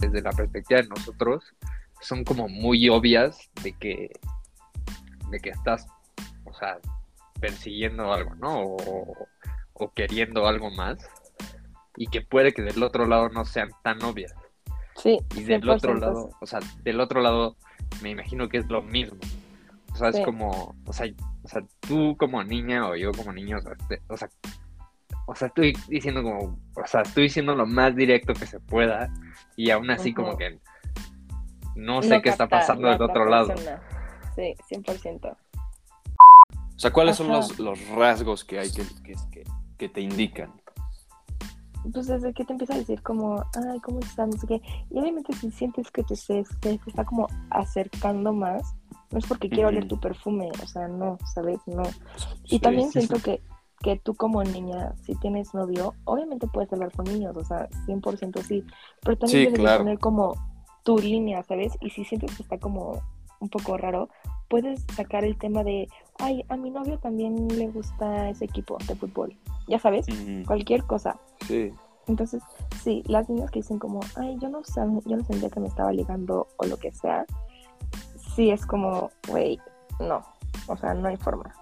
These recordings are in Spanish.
desde la perspectiva de nosotros, son como muy obvias de que estás, o sea, persiguiendo algo, ¿no? O queriendo algo más, y que puede que del otro lado no sean tan obvias. Sí, Y del otro 100%. lado, o sea, del otro lado me imagino que es lo mismo. O sea, es Sí. como, o sea, tú como niña o yo como niño, o sea, estoy diciendo como, o sea, estoy diciendo lo más directo que se pueda y aún así como Ujú. que no sé No qué está capta pasando la del otra otro lado. persona. Sí, 100%. O sea, ¿cuáles son Ajá. los rasgos que hay que te indican? Pues desde que te empieza a decir como, ay, ¿cómo estás? No sé qué. Y obviamente si sientes que te está como acercando más, no es porque quiero oler tu perfume, o sea, no, ¿sabes? No. Y Sí. también siento que tú como niña, si tienes novio, obviamente puedes hablar con niños, o sea, 100% sí, pero también Sí, debes de claro. poner como tu línea, ¿sabes? Y si sientes que está como un poco raro, puedes sacar el tema de, ay, a mi novio también le gusta ese equipo de fútbol, ya sabes, cualquier cosa. Sí. Entonces, sí, las niñas que dicen como, ay, yo no sentía que me estaba ligando o lo que sea, sí es como, güey, no, o sea, no hay forma.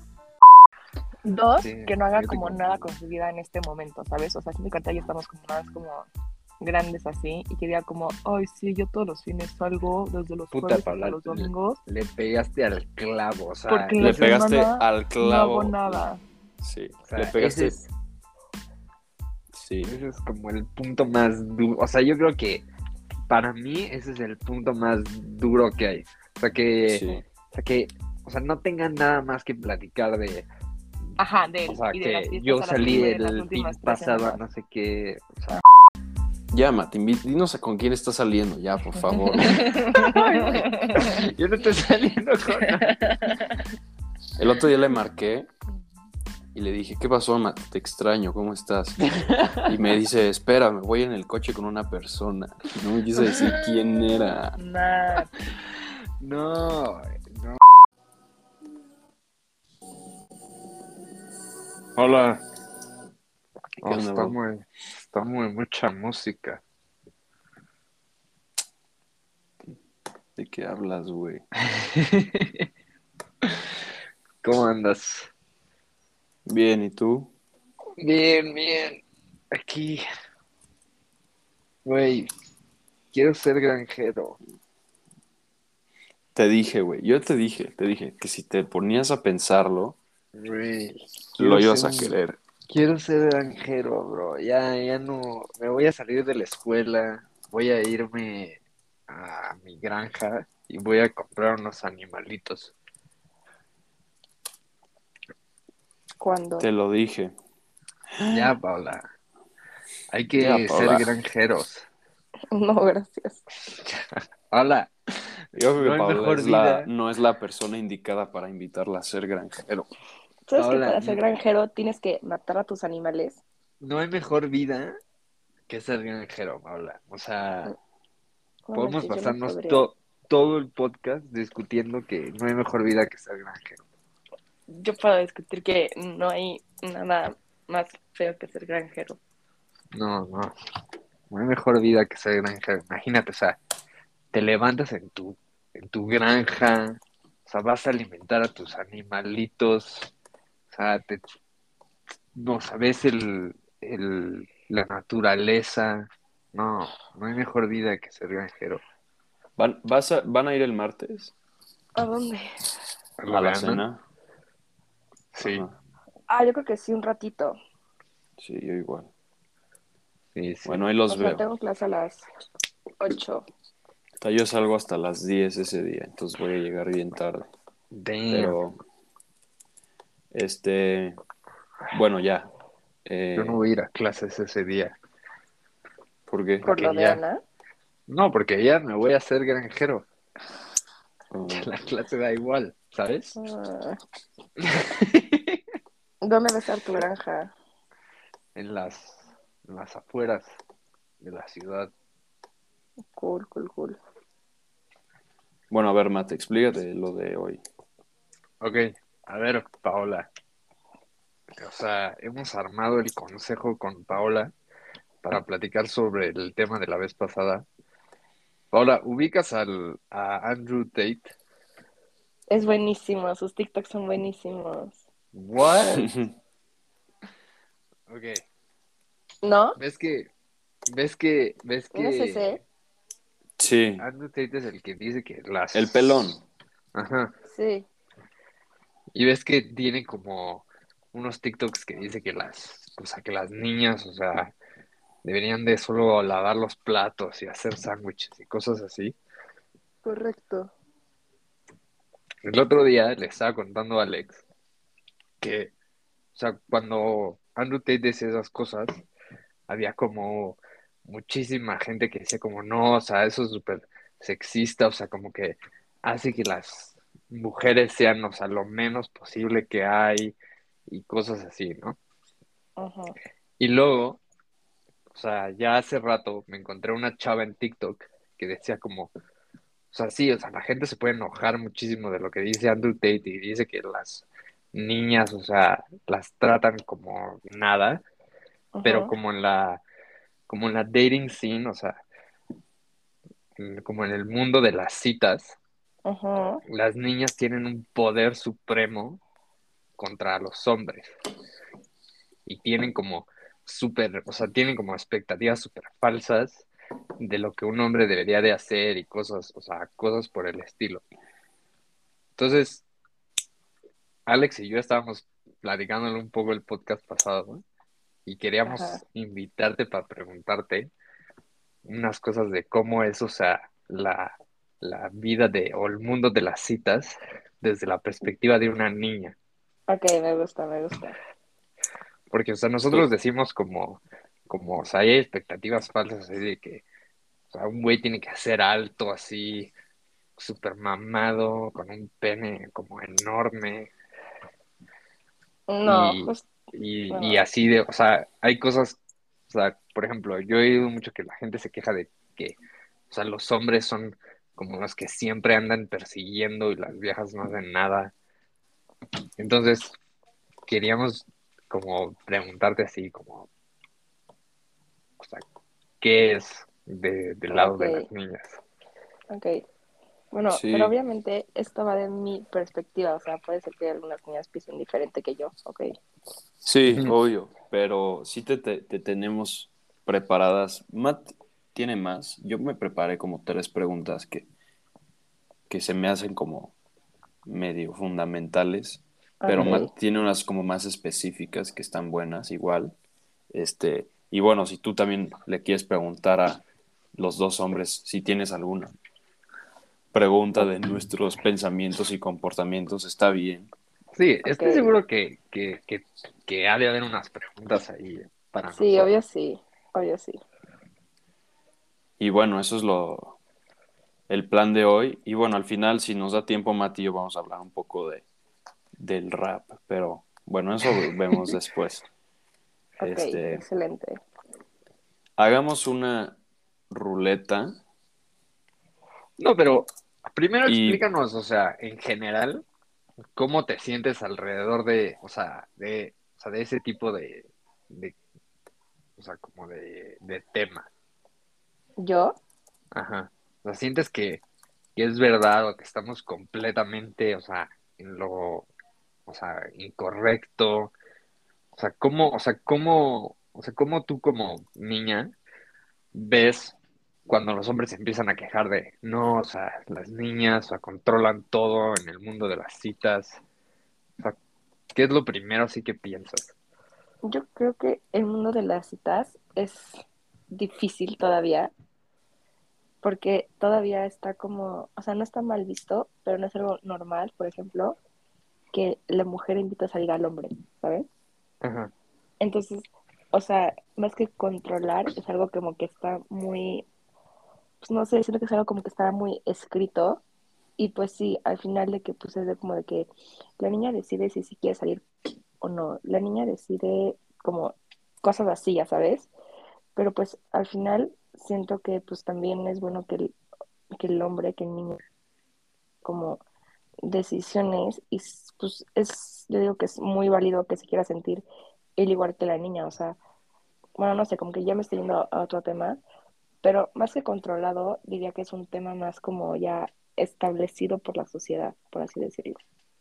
Dos, Sí, que no haga yo te como nada comprendo. con su vida en este momento, ¿sabes? O sea, siento que ya estamos como más como grandes así y que diga como, ay, sí, yo todos los fines salgo desde los Puta, jueves hasta Paula, los domingos le pegaste al clavo, porque en la Le pegaste semana al no hago clavo. nada. Sí. o sea, Le pegaste. Sí. ese es como el punto más duro, o sea, yo creo que para mí ese es el punto más duro que hay, Sí. o sea, no tengan nada más que platicar de, Ajá, de o él sea, y de las que fiestas yo a las que salí fue en las el fin últimas 3 pasado a semanas. no sé qué, o sea, Llama, dinos con quién estás saliendo, ya, por favor. ay, güey, yo no estoy saliendo con nadie. El otro día le marqué y le dije, ¿qué pasó, Matt? Te extraño, ¿cómo estás? Y me dice, espera, me voy en el coche con una persona. Y no me quiso decir quién era. Nada. No, no. Hola. ¿Qué Oh, onda, Bob? está muy mucha música. ¿De qué hablas, güey? ¿Cómo andas? Bien, ¿y tú? Bien, bien. Aquí, güey, quiero ser granjero. Te dije, güey, yo te dije que si te ponías a pensarlo, Güey, lo quiero ibas ser a querer. quiero ser granjero, bro. Ya no, me voy a salir de la escuela, voy a irme a mi granja y voy a comprar unos animalitos. ¿Cuándo? Te lo dije. Ya, Paula, hay Ya, que ser Paula. granjeros. No, gracias. Hola, Yo creo no que hay Paula mejor vida. no es la persona indicada para invitarla a ser granjero. ¿Sabes que Paula, para ser granjero tienes que matar a tus animales? no hay mejor vida que ser granjero, Paula. O sea, No podemos manches, yo no pasarnos podría. todo el podcast discutiendo que no hay mejor vida que ser granjero. Yo puedo discutir que no hay nada más feo que ser granjero. No, no hay mejor vida que ser granjero. Imagínate, o sea, te levantas en tu granja, o sea, vas a alimentar a tus animalitos, o sea, no sabes la naturaleza. No hay mejor vida que ser granjero. ¿Van a ir el martes ¿A dónde? ¿A a lo de la Ana? cena? Sí, Ajá. Ah, yo creo que sí, un ratito. Sí, yo igual. sí, sí. Bueno, ahí O los sea, veo. tengo clase a las 8. O sea, yo salgo hasta las 10 ese día, entonces voy a llegar bien tarde. Damn, Pero, bueno, ya. yo no Eh, voy a ir a clases ese día, ¿Por qué? Por lo porque de ya, Ana. no, porque ya me voy a hacer granjero. Ah, La clase da igual, ¿sabes? Ah, ¿dónde va a estar tu granja? En en las afueras de la ciudad. Cool, cool, cool. bueno, a ver, Mate, explícate lo de hoy. Ok, a ver, Paola. O sea, hemos armado el consejo con Paola para platicar sobre el tema de la vez pasada. Ahora, ¿ubicas a Andrew Tate? Es buenísimo, sus TikToks son buenísimos. What? Ok. ¿No? ¿Ves que, ves que ¿No es ese? Sí, Andrew Tate es el que dice que el pelón. Ajá. Sí. Y ves que tiene como unos TikToks que dice que las niñas, o sea, deberían de solo lavar los platos y hacer sándwiches y cosas así. Correcto. El otro día le estaba contando a Alex que, o sea, cuando Andrew Tate decía esas cosas, había como muchísima gente que decía como, no, o sea, eso es súper sexista, o sea, como que hace que las mujeres sean, o sea, lo menos posible que hay y cosas así, ¿no? Ajá. Y luego, o sea, ya hace rato me encontré una chava en TikTok que decía como, o sea, sí, o sea, la gente se puede enojar muchísimo de lo que dice Andrew Tate y dice que las niñas, o sea, las tratan como nada, pero Ajá. como en la dating scene, o sea, como en el mundo de las citas, Ajá. las niñas tienen un poder supremo contra los hombres y tienen como súper, o sea, tienen como expectativas súper falsas de lo que un hombre debería de hacer y cosas, o sea, cosas por el estilo. Entonces, Alex y yo estábamos platicándole un poco el podcast pasado, ¿no? Y Ajá. queríamos invitarte para preguntarte unas cosas de cómo es, o sea, la vida de, o el mundo de las citas desde la perspectiva de una niña. Ok, me gusta, me gusta. Porque, o sea, nosotros Pues, decimos o sea, hay expectativas falsas así de que, o sea, un güey tiene que ser alto así, súper mamado, con un pene como enorme No, y, justo, y no. así de, o sea, hay cosas, o sea, por ejemplo, yo he oído mucho que la gente se queja de que, o sea, los hombres son como los que siempre andan persiguiendo y las viejas no hacen nada. Entonces, queríamos como preguntarte así, como, o sea, ¿qué es del lado Ok, de las niñas? ok. Bueno, pero sí, obviamente esto va de mi perspectiva, o sea, puede ser que algunas niñas piensen diferente que yo, ok. sí, Ujú. obvio, pero sí te tenemos preparadas. Matt tiene más. Yo me preparé como tres preguntas que se me hacen como medio fundamentales, pero Ok. Matt tiene unas como más específicas que están buenas igual. Y bueno, si tú también le quieres preguntar a los dos hombres si tienes alguna pregunta de nuestros pensamientos y comportamientos, está bien. Sí, Ok, estoy seguro que ha de haber unas preguntas ahí para sí, obvio nosotros. sí, obvio sí. Y bueno, eso es el plan de hoy. Y bueno, al final, si nos da tiempo, Mati y yo vamos a hablar un poco del rap, pero bueno, eso vemos después. Ok, Este, excelente. hagamos una ruleta No, pero primero y explícanos, o sea, en general, cómo te sientes alrededor de, o sea, de ese tipo de, o sea, como de tema. ¿Yo? Ajá. O sea, sientes que es verdad o que estamos completamente, o sea, en lo, o sea, incorrecto. O sea, cómo tú como niña ves cuando los hombres se empiezan a quejar de, no, o sea, las niñas, o sea, controlan todo en el mundo de las citas. O sea, ¿qué es lo primero así que piensas? Yo creo que el mundo de las citas es difícil todavía, porque todavía está como, o sea, no está mal visto, pero no es algo normal, por ejemplo, que la mujer invita a salir al hombre, ¿sabes? Ajá. Entonces, o sea, más que controlar, es algo como que está muy, pues no sé, siento que es algo como que está muy escrito. Y pues sí, al final de que pues es de como de que la niña decide si quiere salir o no. La niña decide como cosas así, ya sabes. Pero pues al final siento que pues también es bueno que el hombre, que el niño como decisiones y pues es, yo digo que es muy válido que se quiera sentir él igual que la niña, o sea, bueno, no sé, como que ya me estoy yendo a otro tema, pero más que controlado, diría que es un tema más como ya establecido por la sociedad, por así decirlo.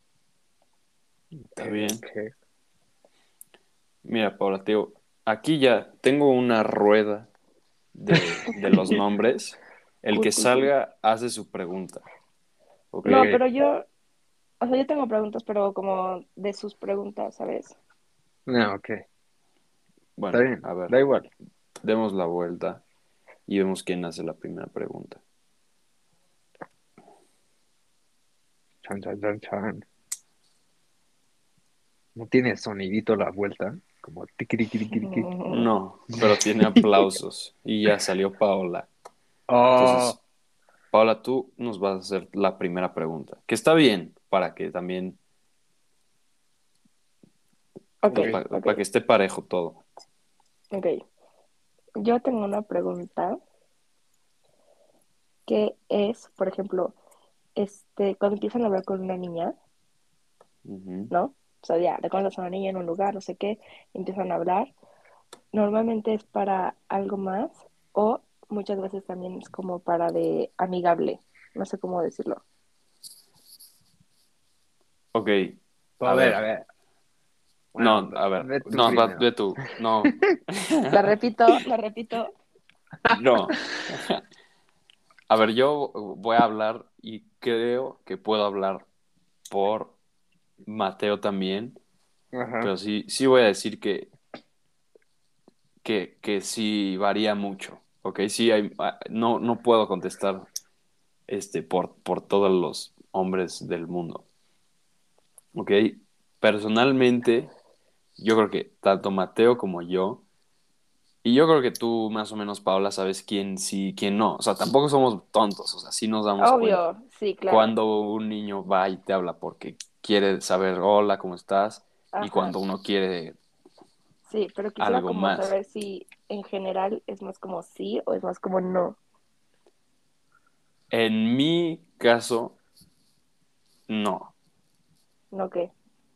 Está bien. Ok. Mira, Paula, te digo, aquí ya tengo una rueda de los nombres. El Cool, que cool, cool. salga hace su pregunta, ¿ok? No, pero yo, o sea, yo tengo preguntas, pero como de sus preguntas, ¿sabes? No, ok. Está Bueno, bien. a ver, Da igual. demos la vuelta y vemos quién hace la primera pregunta. Chan, chan, chan, chan. ¿No tiene sonidito la vuelta? Como tiquiriquiriquiriqui. No, pero tiene aplausos y ya salió Paola. Oh, Entonces, Paola, tú nos vas a hacer la primera pregunta, que está bien para que también, Ok, pues ok. ok, para que esté parejo todo. ok. Yo tengo una pregunta que es, por ejemplo, cuando empiezan a hablar con una niña, Ujú. ¿no? O sea, ya, le conoces a una niña en un lugar, no sé qué, empiezan a hablar. Normalmente es para algo más o muchas veces también es como para de amigable, no sé cómo decirlo. Ok, A a ver, ver, a ver. Bueno, no, a ver, ve tú no, primero. ve tú, no, La repito. no. A ver, yo voy a hablar y creo que puedo hablar por Mateo también, Ajá. pero sí, sí voy a decir que sí varía mucho, ¿ok? Sí, no, no puedo contestar por todos los hombres del mundo, ¿ok? Personalmente, yo creo que tanto Mateo como yo, y yo creo que tú más o menos, Paola, sabes quién sí, quién no. O sea, tampoco somos tontos, o sea, sí nos damos cuenta. Obvio, sí, claro. Cuando un niño va y te habla porque quiere saber, hola, ¿cómo estás? Y Ajá, cuando uno quiere sí, pero quisiera algo como más. saber si en general es más como sí o es más como no. En mi caso, no. No qué.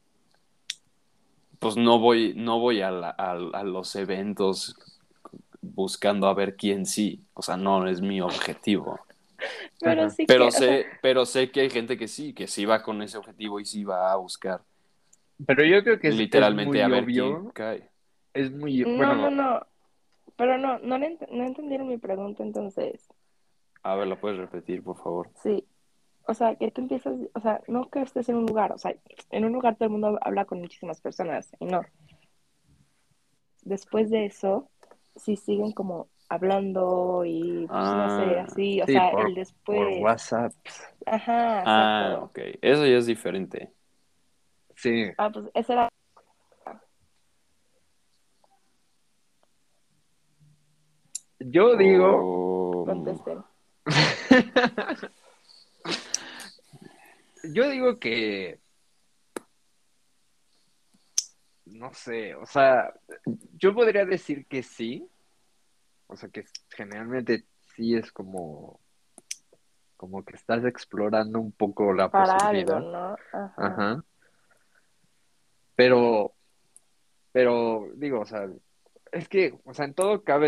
Pues no voy a los eventos buscando a ver quién sí. O sea, no es mi objetivo. Pero Ajá. sí que, o sea, Pero sé que hay gente que sí va con ese objetivo y sí va a buscar Pero yo creo que es literalmente a muy ver quién obvio. cae. Es muy, no, no, bueno, no. Pero no, no entendieron mi pregunta entonces. A ver, ¿la puedes repetir, por favor? Sí, o sea, que tú empiezas, o sea, no que estés en un lugar, o sea, en un lugar todo el mundo habla con muchísimas personas y no. Después de eso, si siguen como hablando y pues no sé, Ah, así, o sí, sea, el por después, WhatsApp. ajá, exacto. ok. Eso ya es diferente. Sí. Ah, pues esa era, Yo digo. contesten. Yo digo que. No sé, o sea, yo podría decir que sí. O sea, que generalmente sí es como que estás explorando un poco la Para algo, posibilidad. ¿no? Ajá. Ajá. Pero, pero digo, o sea, es que, o sea, en todo cabe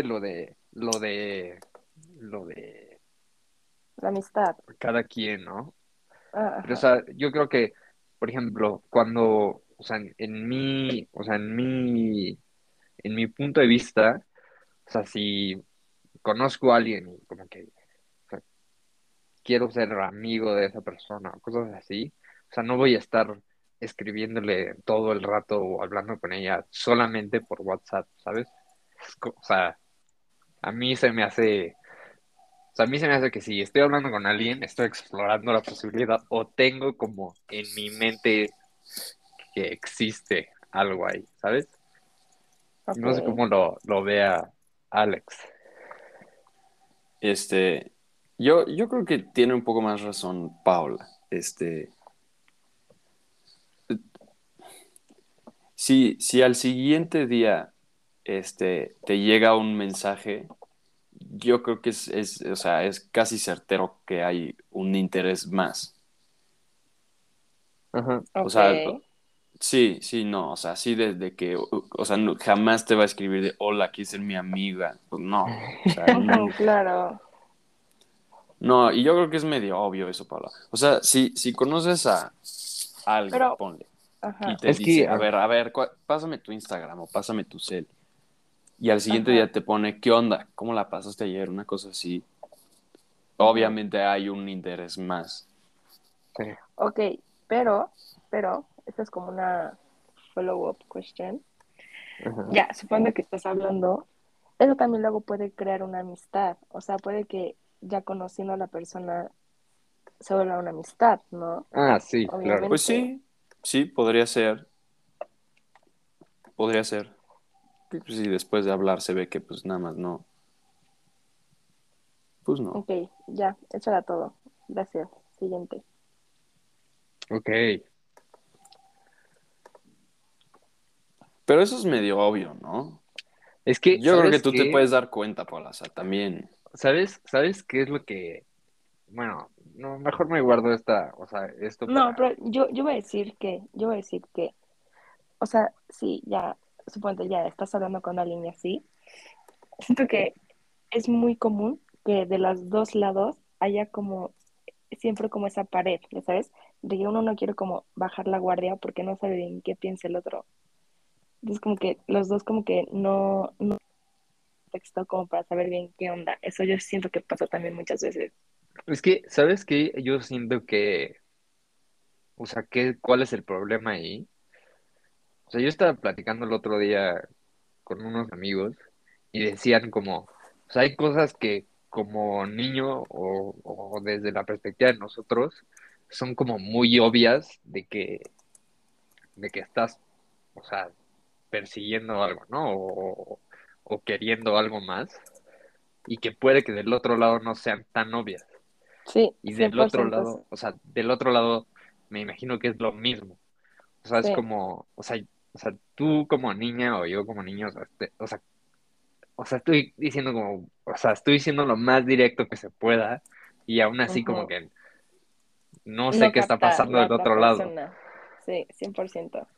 lo de La amistad. cada quien, ¿no? Ah, Pero, o ajá. sea, yo creo que, por ejemplo, cuando, o sea, en mi punto de vista, o sea, si conozco a alguien y como que, o sea, quiero ser amigo de esa persona o cosas así, o sea, no voy a estar escribiéndole todo el rato o hablando con ella solamente por WhatsApp, ¿sabes? O sea, a mí se me hace, o sea, a mí se me hace que si estoy hablando con alguien, estoy explorando la posibilidad o tengo como en mi mente que existe algo ahí, ¿sabes? Ok. No sé cómo lo vea Alex. Este, yo creo que tiene un poco más razón Paula. Si al siguiente día, te llega un mensaje, yo creo que o sea, es casi certero que hay un interés más. Ajá. O Ok. sea, Sí, sí, no, o sea, sí desde que, o sea, jamás te va a escribir de, hola, quieres ser mi amiga. Pues no, o sea, Ujú, nunca. claro. No, y yo creo que es medio obvio eso, Paula. O sea, si conoces a alguien, Pero, ponle, y ajá, te Es que, dice, a ver, pásame tu Instagram o pásame tu cel, y al siguiente ajá, día te pone, ¿qué onda? ¿Cómo la pasaste ayer? Una cosa así. ajá. Obviamente hay un interés más. sí, Ok, pero, esta es como una follow-up question. ajá. Ya, supongo que estás hablando, eso también luego puede crear una amistad. O sea, puede que ya conociendo a la persona se vuelva una amistad, ¿no? Ah, sí, claro. Pues Obviamente. sí, sí, podría ser. Y pues si después de hablar se ve que pues nada más no, pues no. Ok, ya, eso era todo. Gracias. Siguiente. Ok. Pero eso es medio obvio, ¿no? Es que, Yo creo que ¿sabes tú te qué? puedes dar cuenta, Paula, o sea, también. ¿Sabes qué es lo que... Bueno, no, mejor me guardo esto No, para... pero yo voy a decir que, o sea, sí, ya, suponte, ya estás hablando con alguien y así. Siento que es muy común que de los dos lados haya como siempre como esa pared, ¿ya sabes? De que uno no quiere como bajar la guardia porque no sabe bien qué piensa el otro. Entonces como que los dos como que no texto como para saber bien qué onda. Eso yo siento que pasa también muchas veces. Es que, ¿sabes qué? Yo siento que... O sea, ¿cuál es el problema ahí? O sea, yo estaba platicando el otro día con unos amigos y decían como, o sea, hay cosas que como niño o desde la perspectiva de nosotros son como muy obvias de que estás, o sea, persiguiendo algo, ¿no? O queriendo algo más y que puede que del otro lado no sean tan obvias. Sí, Y cien del por otro ciento lado, o sea, del otro lado me imagino que es lo mismo. O sea, es Sí, como, o sea, tú como niña o yo como niño, o sea, estoy diciendo como, o sea, estoy diciendo lo más directo que se pueda y aún así como ujú. que no sé No qué está capta pasando la del otra otro lado. persona. Sí, 100%.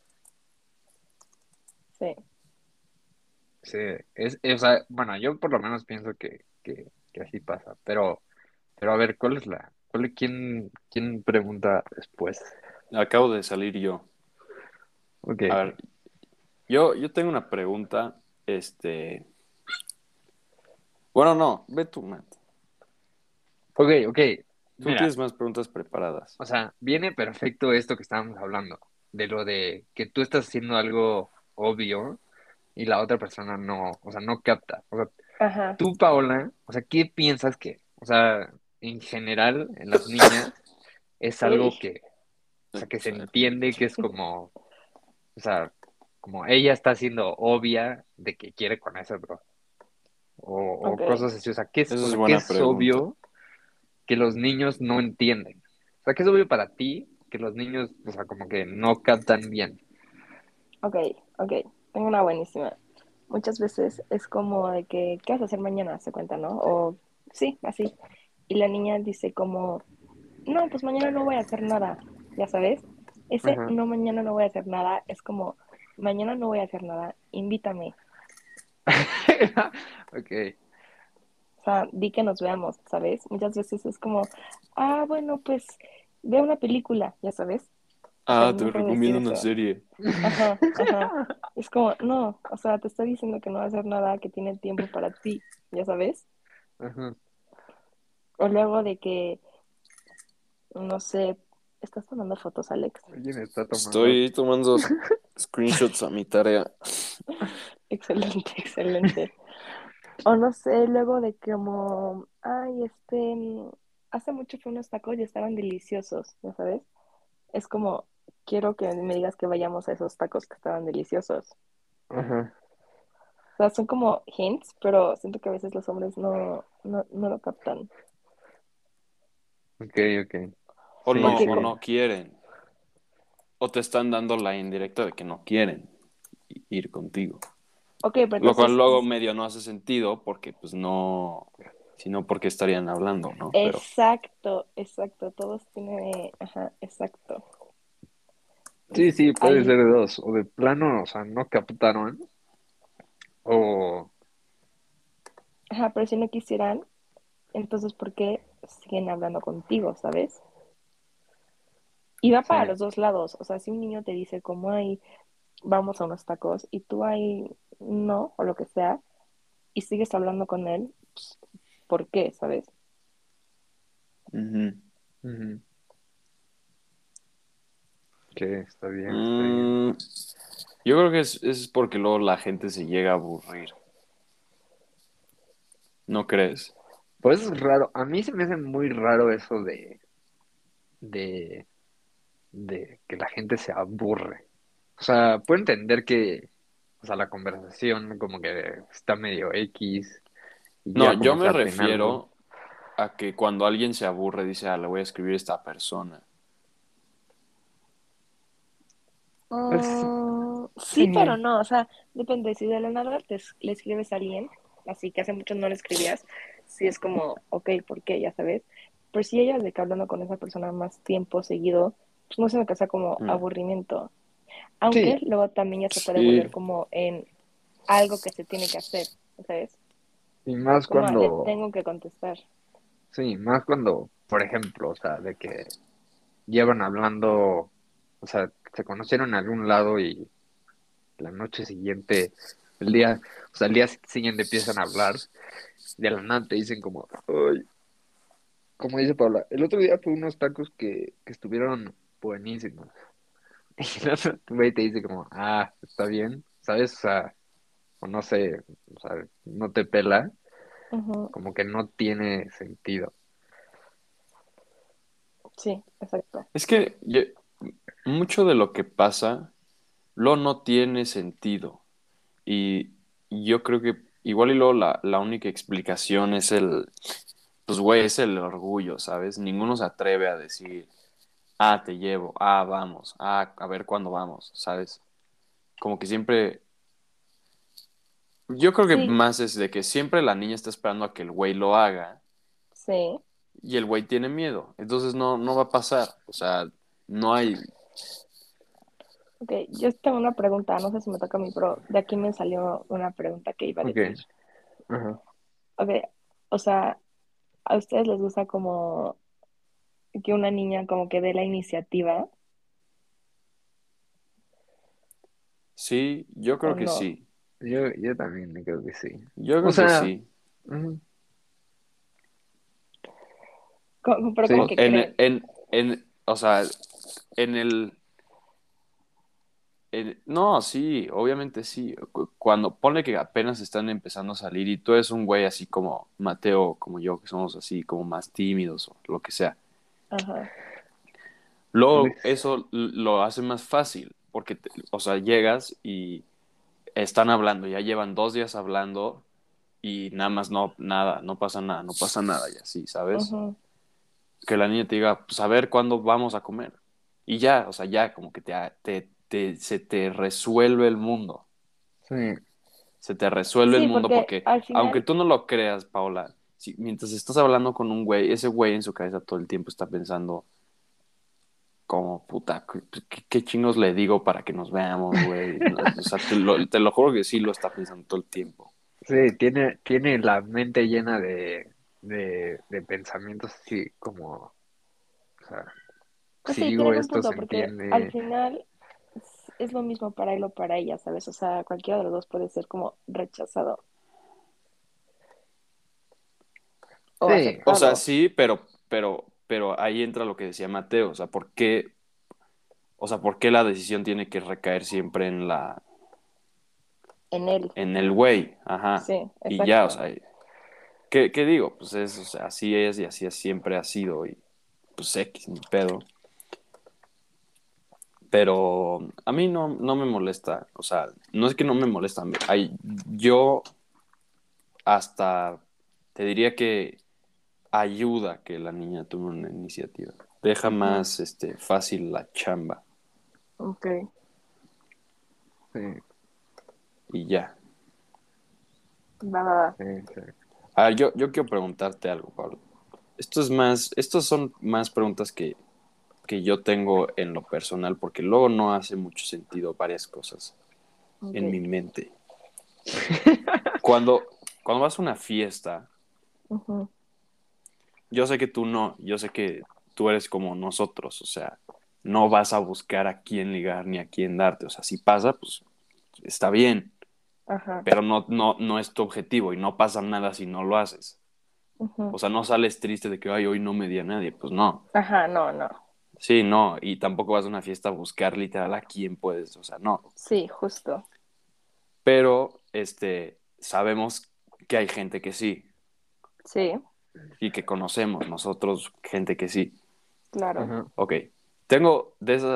Sí, Sí, o sea, bueno, yo por lo menos pienso que así pasa, pero a ver, ¿quién pregunta después? Acabo de salir yo. Ok, A ver, yo tengo una pregunta, este, bueno, no, ve tú, Matt. ok, Tú mira, tienes más preguntas preparadas. o sea, viene perfecto esto que estábamos hablando, de lo de que tú estás haciendo algo obvio y la otra persona no, o sea, no capta. O sea, ajá, tú, Paola, o sea, ¿qué piensas que, o sea, en general, en las niñas, es uy, algo que, o sea, que se Chale. entiende que es como, o sea, como ella está siendo obvia de que quiere con ese bro, o ok. cosas así, o sea, Esa o es sea, ¿qué buena es pregunta. obvio que los niños no entienden? O sea, ¿qué es obvio para ti que los niños, o sea, como que no captan bien? Ok, ok, tengo una buenísima. Muchas veces es como de que, ¿qué vas a hacer mañana? Se cuenta, ¿no? O sí, así. Y la niña dice como, no, pues mañana no voy a hacer nada, ya sabes. Ese Ajá. no, mañana no voy a hacer nada es como, mañana no voy a hacer nada, invítame. Ok. O sea, di que nos veamos, ¿sabes? Muchas veces es como, ah, bueno, pues ve una película, ya sabes. Ah, También te me puedo decir recomiendo una eso. serie. Ajá, ajá. Es como, no, o sea, te está diciendo que no va a hacer nada, que tiene tiempo para ti, ya sabes. Ajá. O luego de que, no sé, ¿estás tomando fotos, Alex? Alguien está tomando. Estoy tomando screenshots a mi tarea. Excelente, excelente. O no sé, luego de que como, ay, hace mucho fui a unos tacos y estaban deliciosos, ya sabes. Es como, quiero que me digas que vayamos a esos tacos que estaban deliciosos. Ajá. O sea, son como hints, pero siento que a veces los hombres no lo captan. Ok, ok. Sí, Porque, O sí. no quieren. O te están dando la indirecta de que no quieren ir contigo. ok, pero Lo cual entonces, luego medio no hace sentido porque pues no, sino porque estarían hablando, ¿no? Pero exacto, exacto, todos tienen, ajá, exacto. Sí, sí, puede Ahí, ser de dos. O de plano, o sea, no captaron. O ajá, pero si no quisieran, entonces ¿por qué siguen hablando contigo, sabes? Y va sí. para los dos lados. O sea, si un niño te dice como, ay, vamos a unos tacos, y tú ahí no, o lo que sea, y sigues hablando con él, pues, ¿por qué, sabes? Ujú. Ujú. Que está bien, está bien. Mm, yo creo que es porque luego la gente se llega a aburrir, ¿no crees? Pues es raro. A mí se me hace muy raro eso de, de que la gente se aburre. O sea, puedo entender que, o sea, la conversación como que está medio X y No, ya yo como que me al final no. refiero a que cuando alguien se aburre dice, ah, le voy a escribir a esta persona. Pues Sí, pero sí, no, o sea, depende, si de la nada le escribes a alguien, así que hace mucho no le escribías, si es como, ok, ¿por qué? Ya sabes, pero si ella de que hablando con esa persona más tiempo seguido, pues no se me causa como Mm. aburrimiento, aunque sí. luego también ya se puede volver Sí, como en algo que se tiene que hacer, ¿sabes? Y más Como, "Ah, le cuando, tengo que contestar". sí, más cuando, por ejemplo, o sea, de que llevan hablando, o sea, se conocieron en algún lado y la noche siguiente, el día, o sea, el día siguiente empiezan a hablar, de la nada te dicen como, ay, como dice Paula, el otro día fue unos tacos que estuvieron buenísimos. Y el otro güey te dice como, ah, está bien, ¿sabes? O sea, o no sé, o sea, no te pela, Ujú. como que no tiene sentido. Sí, exacto. es que mucho de lo que pasa luego no tiene sentido. Y yo creo que igual y luego la única explicación es pues güey, es el orgullo, ¿sabes? Ninguno se atreve a decir, ah, te llevo, ah, vamos, ah, a ver cuándo vamos, ¿sabes? Como que siempre, yo creo que Sí, más es de que siempre la niña está esperando a que el güey lo haga sí. y el güey tiene miedo. Entonces no va a pasar. O sea, no hay. Ok, yo tengo una pregunta, no sé si me toca a mí, pero de aquí me salió una pregunta que iba a Ok, decir. ajá. Ok, o sea, ¿a ustedes les gusta como que una niña como que dé la iniciativa Sí, yo o creo que no? sí. Yo también creo que sí. Yo O creo que sea, sí. ujú, Pero como sí, que creen. O sea, en no, sí, obviamente sí. Cuando pone que apenas están empezando a salir y tú eres un güey así como Mateo, como yo, que somos así como más tímidos o lo que sea. Ajá, Luego pues, eso lo hace más fácil, porque, o sea, llegas y están hablando, ya llevan 2 días hablando y nada más nada, no pasa nada, no pasa nada y así, ¿sabes? ajá. Que la niña te diga, pues a ver cuándo vamos a comer. Y ya, o sea, ya como que se te resuelve el mundo. sí, Se te resuelve el Sí, mundo porque porque, al aunque final, tú no lo creas, Paola, mientras estás hablando con un güey, ese güey en su cabeza todo el tiempo está pensando, como, puta, ¿qué chingos le digo para que nos veamos, güey? No, o sea, te lo juro que sí lo está pensando todo el tiempo. sí, tiene la mente llena de pensamientos así como, o sea, pues si sí, digo tienen un esto se punto, porque al entiende. final es lo mismo para él o para ella, ¿sabes? O sea, cualquiera de los dos puede ser como rechazado o Sí, O sea, aceptado sí, pero ahí entra lo que decía Mateo, o sea, o sea, ¿por qué la decisión tiene que recaer siempre en él. en el güey? Ajá. Sí, Y ya, o exacto. sea, ¿qué digo? Pues o sea, así es y siempre ha sido y pues X, ni pedo. Pero a mí no me molesta, o sea, no es que no me molesta, yo hasta te diría que ayuda que la niña tome una iniciativa. Deja Ujú. más fácil la chamba Ok, sí, y ya. va, va, va. sí, sí. Ah, yo quiero preguntarte algo, Pablo. Estos son más preguntas que yo tengo en lo personal, porque luego no hace mucho sentido varias cosas Ok. en mi mente. Cuando, cuando vas a una fiesta, Ujú. yo sé que tú no, yo sé que tú eres como nosotros, o sea, no vas a buscar a quién ligar ni a quién darte, o sea, si pasa, pues está bien, Ajá. pero no es tu objetivo y no pasa nada si no lo haces. Ujú. O sea, no sales triste de que, ay, hoy no me di a nadie, pues no. Ajá, no, no. Sí, no, y tampoco vas a una fiesta a buscar literal a quién puedes, o sea, no. Sí, justo. Pero, sabemos que hay gente que sí, Sí, y que conocemos nosotros gente que sí. claro. Ajá. Ok, tengo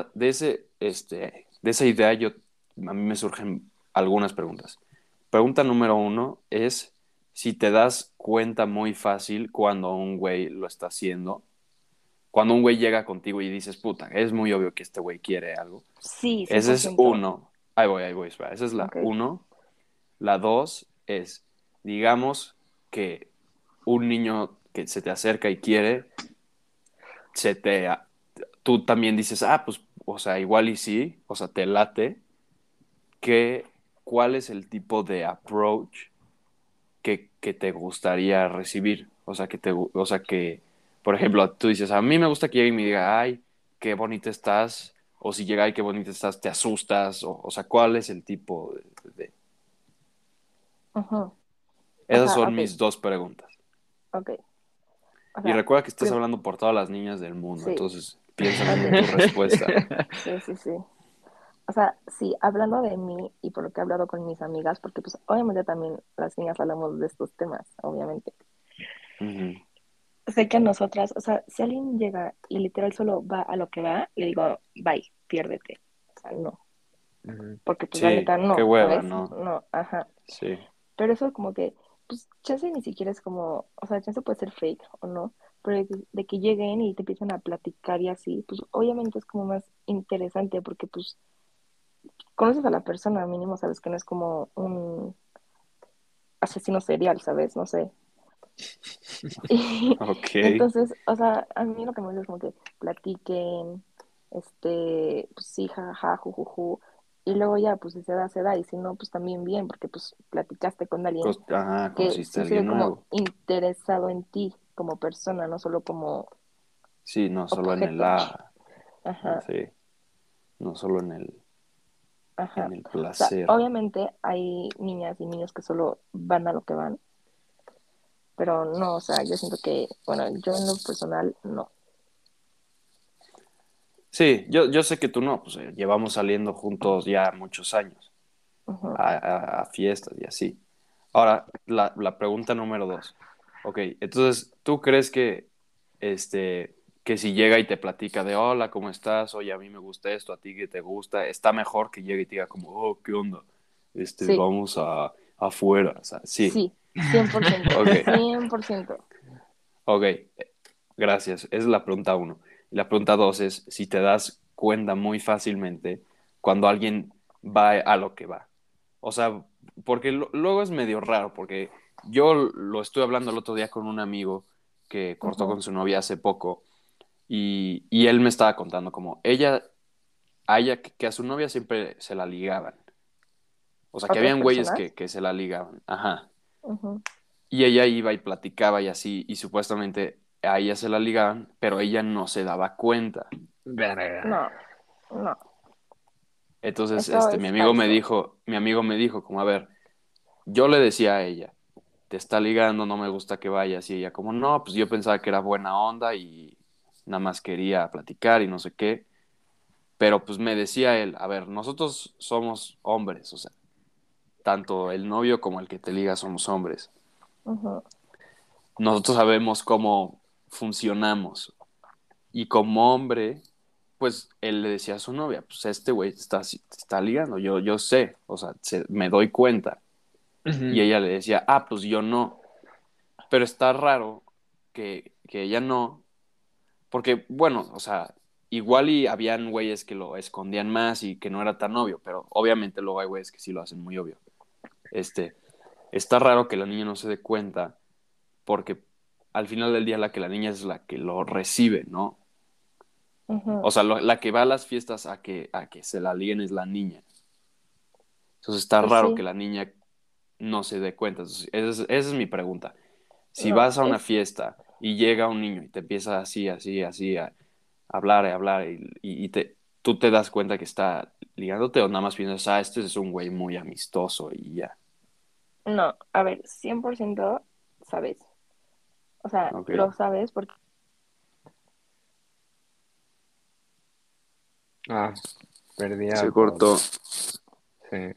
de esa idea, a mí me surgen algunas preguntas. Pregunta número uno es si te das cuenta muy fácil cuando un güey lo está haciendo, cuando un güey llega contigo y dices, puta, es muy obvio que este güey quiere algo. Sí, cien Ese por es ciento uno. Ahí voy, espera. Esa es la Ok. uno. La dos es, digamos que un niño que se te acerca y quiere, se te, tú también dices, pues, o sea, igual y sí, o sea, te late, que, ¿cuál es el tipo de approach que te gustaría recibir? O sea, o sea, que, por ejemplo, tú dices, a mí me gusta que llegue y me diga, ay, qué bonita estás, o si llega, ay, qué bonita estás, te asustas, o sea, ¿cuál es el tipo Ujú. O Esas sea, son ok, mis dos preguntas. ok. O Y sea, recuerda que estás prim- hablando por todas las niñas del mundo, sí, entonces piensa bien en ok. tu respuesta. Sí, sí, sí. O sea, sí, hablando de mí y por lo que he hablado con mis amigas, porque pues obviamente también las niñas hablamos de estos temas, obviamente. Ujú. Sé que a nosotras, o sea, si alguien llega y literal solo va a lo que va, le digo, bye, piérdete. O sea, no. Ujú. Porque pues la Sí, neta qué no, hueva, ¿sabes? ¿no? No, ajá. Sí. Pero eso como que, pues chance ni siquiera es como, o sea, chance puede ser fake o no, pero de que lleguen y te empiezan a platicar y así, pues obviamente es como más interesante porque pues conoces a la persona, mínimo sabes que no es como un asesino serial, ¿sabes? No sé. Y, Ok. y entonces, o sea, a mí lo que me gusta es como que platiquen, pues sí, jajaja, jujuju, y luego ya, pues si se da, y si no, pues también bien, porque pues platicaste con alguien Ajá, que conociste a sí se ve alguien como nuevo. interesado en ti como persona, no solo como Sí, no solo en el objeto. Ajá, sí, no solo ajá. en el O sea, placer. obviamente hay niñas y niños que solo van a lo que van, pero no, o sea, yo siento que, bueno, yo en lo personal, no. Sí, yo sé que tú no, pues llevamos saliendo juntos ya muchos años, Ujú. a fiestas y así. Ahora, la pregunta número dos. Ok, entonces, ¿tú crees que si llega y te platica de hola, ¿cómo estás? Oye, a mí me gusta esto, a ti que te gusta, está mejor que llegue y te diga como, oh, ¿qué onda? Sí, Vamos afuera, o sea, sí. sí, 100%, Ok, 100%. ok, gracias. Esa es la pregunta uno. Y la pregunta dos es si te das cuenta muy fácilmente cuando alguien va a lo que va. O sea, porque luego es medio raro, porque yo lo estuve hablando el otro día con un amigo que cortó Ujú. con su novia hace poco y él me estaba contando como que a su novia siempre se la ligaban. O sea, que ¿Otras habían güeyes personas? que se la ligaban. Ajá. Ujú. Y ella iba y platicaba y así, y supuestamente a ella se la ligaban, pero ella no se daba cuenta. Verga. No, no, Entonces, eso es falso. mi amigo me dijo, como, a ver, yo le decía a ella, te está ligando, no me gusta que vayas, y ella como, no, pues yo pensaba que era buena onda y nada más quería platicar y no sé qué, pero pues me decía él, a ver, nosotros somos hombres, o sea, tanto el novio como el que te liga somos hombres. Ujú. Nosotros sabemos cómo funcionamos. Y como hombre, pues él le decía a su novia, pues este güey te está ligando, yo sé, o sea, me doy cuenta. Y Ujú. ella le decía, pues yo no. Pero está raro que ella no, porque bueno, o sea, igual y habían güeyes que lo escondían más y que no era tan obvio, pero obviamente luego hay güeyes que sí lo hacen muy obvio. Este, está raro que la niña no se dé cuenta, porque al final del día la niña es la que lo recibe, ¿no? Ujú. O sea, la que va a las fiestas a que se la liguen es la niña. Entonces está Pues raro que sí, la niña no se dé cuenta. Entonces, esa es mi pregunta. Si no, vas a una es, fiesta y llega un niño y te empieza así, así, así a hablar, a hablar, tú te das cuenta que está ligándote o nada más piensas, este es un güey muy amistoso y ya. no, a ver, 100% sabes. O sea, Ok. lo sabes porque, Ah, perdí Se a cortó. Paula. Sí.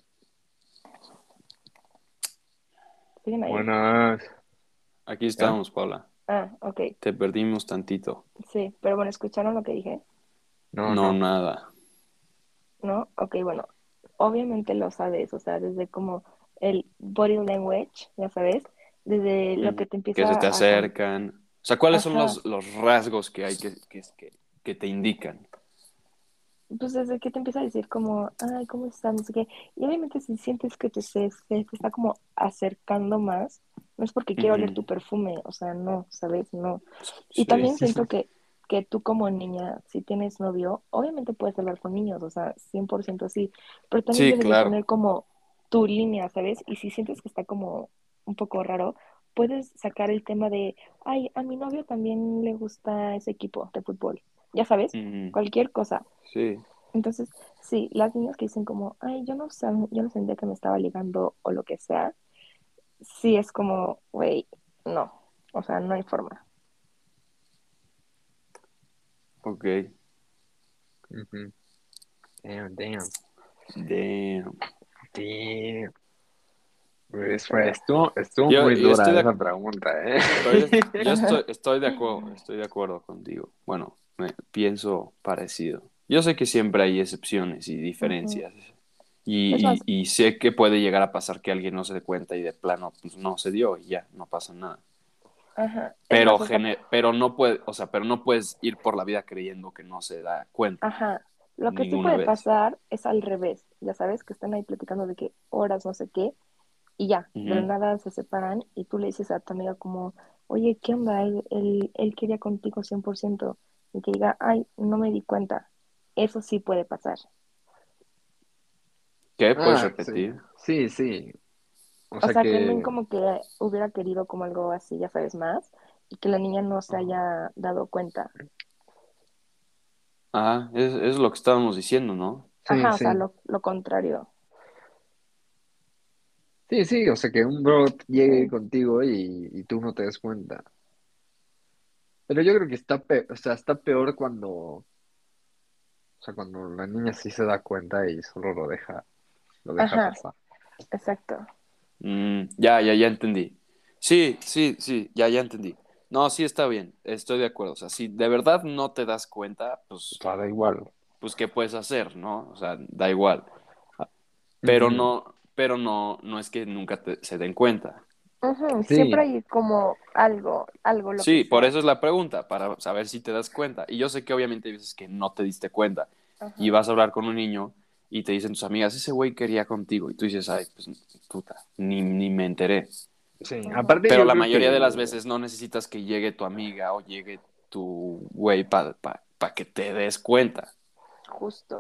siguen ahí. Buenas. Aquí ¿Ya? estamos, Paula. Ah, ok, Te perdimos tantito. sí, pero bueno, ¿escucharon lo que dije? No, No, no. nada. ¿No? Ok, bueno, obviamente lo sabes, o sea, desde como el body language, ya sabes, desde lo que te Que se empieza te a... acercan. O sea, ¿cuáles son Ajá, los rasgos que hay que te indican? pues desde que te empieza a decir como, ay, ¿cómo estás? No sé qué. Y obviamente si sientes que te está como acercando más, no es porque quiero oler Ujú. tu perfume, o sea, no, ¿sabes? No. Y Sí. también siento que tú como niña, si tienes novio, obviamente puedes hablar con niños, o sea, 100% sí, pero también Sí, debes de claro. poner como tu línea, ¿sabes? Y si sientes que está como un poco raro, puedes sacar el tema de, ay, a mi novio también le gusta ese equipo de fútbol, ya sabes, Ujú. cualquier cosa. Sí. Entonces, sí, las niñas que dicen como, ay, yo no sentía que me estaba ligando o lo que sea, sí es como, güey, no, o sea, no hay forma. Ok. Ujú. Damn, damn. Damn. Damn. Pues, Pero, estuvo Yo, muy yo estoy dura de, esa pregunta, ¿eh? yo estoy de acuerdo contigo. Bueno, pienso parecido. Yo sé que siempre hay excepciones y ujú. diferencias. Es Y, más, y, y sé que puede llegar a pasar que alguien no se dé cuenta y de plano pues, no se dio y ya, no pasa nada. ajá, es Pero, más, hasta, pero no puede, o sea, pero no puedes ir por la vida creyendo que no se da cuenta ajá, lo que sí ninguna puede vez. pasar es al revés, ya sabes, que están ahí platicando de que horas, no sé qué, y ya, de la Ujú. nada se separan y tú le dices a tu amiga como, oye, ¿qué onda? Él quería contigo 100% y que diga, ay, no me di cuenta. Eso sí puede pasar. ¿Qué? ¿Puedes Ah, sí. repetir? Sí, sí. O O sea sea, también que. como que hubiera querido como algo así, ya sabes, más, y que la niña no se Ajá. haya dado cuenta. Ah, es lo que estábamos diciendo, ¿no? Sí, Ajá, o sea, sí. lo contrario. Sí, sí, o sea que un bro llegue Sí. contigo y tú no te des cuenta. Pero yo creo que o sea, está peor cuando la niña sí se da cuenta y solo lo deja Ajá, pasar. exacto. Ya entendí. Sí, sí, sí, ya entendí. No, sí está bien, estoy de acuerdo. O sea, si de verdad no te das cuenta, O pues, sea, da igual. pues ¿qué puedes hacer, no? O sea, da igual. Pero Ujú. no es que nunca se den cuenta. Ujú, siempre Sí, hay como algo, lo que Sí, por sea. eso es la pregunta, para saber si te das cuenta. Y yo sé que obviamente hay veces que no te diste cuenta y Ajá. vas a hablar con un niño y te dicen tus amigas, ese güey quería contigo. Y tú dices, ay, pues puta, ni me enteré. sí. Ujú, Aparte Pero yo la creo mayoría de que, las veces no necesitas que llegue tu amiga o llegue tu güey para que te des cuenta. justo.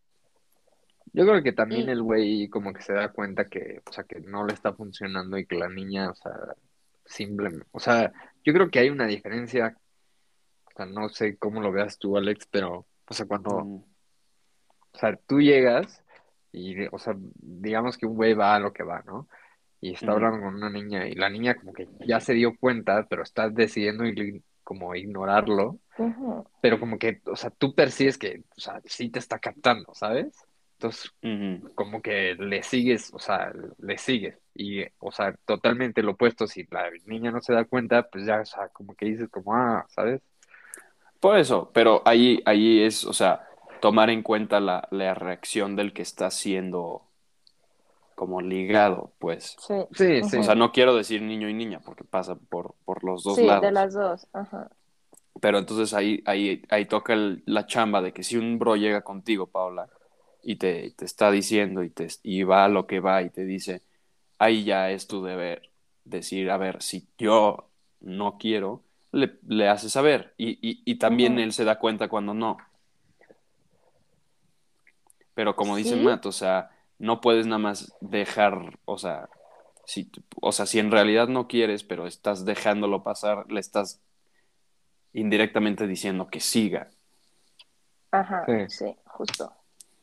también Y, el güey como que se da cuenta que, o sea, que no le está funcionando y que la niña, o sea, simplemente, o sea, yo creo que hay una diferencia, o sea, no sé cómo lo veas tú, Alex, pero, o sea, Mm, o sea, tú llegas y, o sea, digamos que un güey va a lo que va, ¿no? Y está ujú, hablando con una niña y la niña como que ya se dio cuenta, pero está decidiendo como ignorarlo, ujú, pero como que, o sea, tú percibes que, o sea, sí te está captando, ¿sabes? Entonces, ujú. como que le sigues, o sea, le sigues. Y, o sea, totalmente lo opuesto, si la niña no se da cuenta, pues ya, o sea, como que dices como, ¿sabes? Por eso, pero ahí es, o sea, tomar en cuenta la reacción del que está siendo como ligado, pues. sí. Sí, O sí. sea, Ujú. no quiero decir niño y niña porque pasa por los dos Sí, de lados. las dos. Ajá. Pero entonces ahí toca la chamba de que si un bro llega contigo, Paula, y te está diciendo y va a lo que va y te dice, ahí ya es tu deber decir, a ver, si yo no quiero, le haces saber. Y también Ujú. él se da cuenta cuando no. Pero como dice Sí, Matt, o sea, no puedes nada más dejar, o sea, si en realidad no quieres, pero estás dejándolo pasar, le estás indirectamente diciendo que siga. ajá, Sí. sí, justo.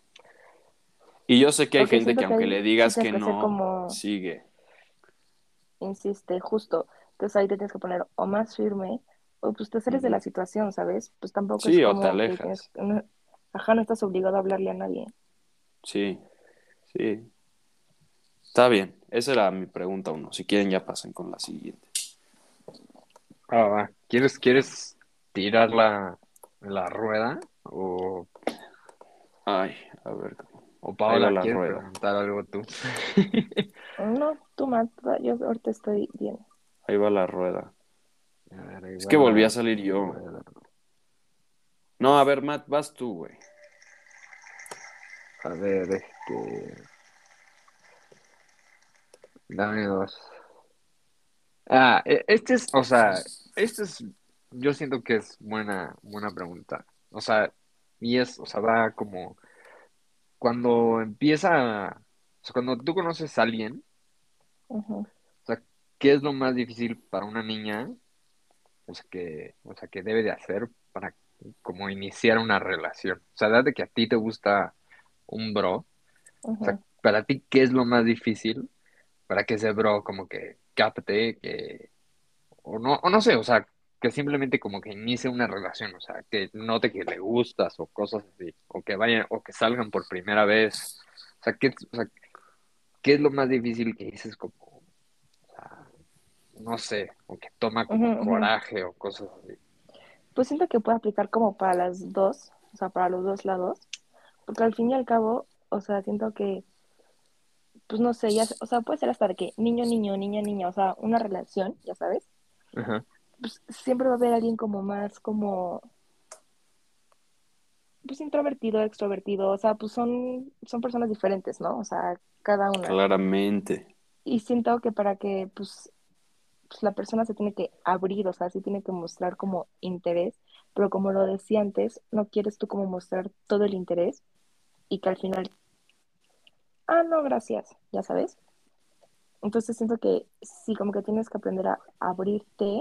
Y yo sé que hay Porque gente que siento que aunque ahí le sí digas tienes que que ser no, como, sigue. insiste, justo. Entonces ahí te tienes que poner o más firme, o pues te sales de la Ujú. situación, ¿sabes? Pues tampoco es Sí, o te como que tienes, alejas. ajá, no estás obligado a hablarle a nadie. Sí, sí. Está bien. Esa era mi pregunta uno. Si quieren ya pasen con la siguiente. Va. ¿Quieres tirar la rueda? Ay, a ver. O Ahí va Paola, la ¿quieres rueda. preguntar algo tú? No, tú, Matt, yo ahorita estoy bien. Ahí va la rueda. A ver, Es que igual volví a la salir yo. rueda. No, a ver, Matt, vas tú, güey. A ver, dame dos. Este es, o sea, este es, yo siento que es buena pregunta. O sea, o sea, va como cuando o sea, cuando tú conoces a alguien, Ujú, o sea, ¿qué es lo más difícil para una niña? O sea, que debe de hacer para como iniciar una relación. O sea, date que a ti te gusta un bro, o sea, ujú, para ti, ¿qué es lo más difícil para que ese bro como que capte o no sé, o sea, que simplemente como que inicie una relación, o sea, que note que le gustas o cosas así, o que vayan, o que salgan por primera vez. O sea, ¿qué es lo más difícil que dices como, o sea, no sé, o que toma ujú, como ujú. coraje o cosas así? Pues siento que puede aplicar como para las dos, o sea, para los dos lados, porque al fin y al cabo, o sea, siento que, pues no sé, o sea, puede ser hasta de que niño, niño, niña, niña, o sea, una relación, ya sabes, Ajá. pues siempre va a haber alguien como más, como, pues introvertido, extrovertido, o sea, pues son personas diferentes, ¿no? O sea, cada una. Claramente. Y siento que para que, pues la persona se tiene que abrir, o sea, sí tiene que mostrar como interés, pero como lo decía antes, no quieres tú como mostrar todo el interés y que al final, no, gracias, ya sabes. Entonces siento que sí, como que tienes que aprender a abrirte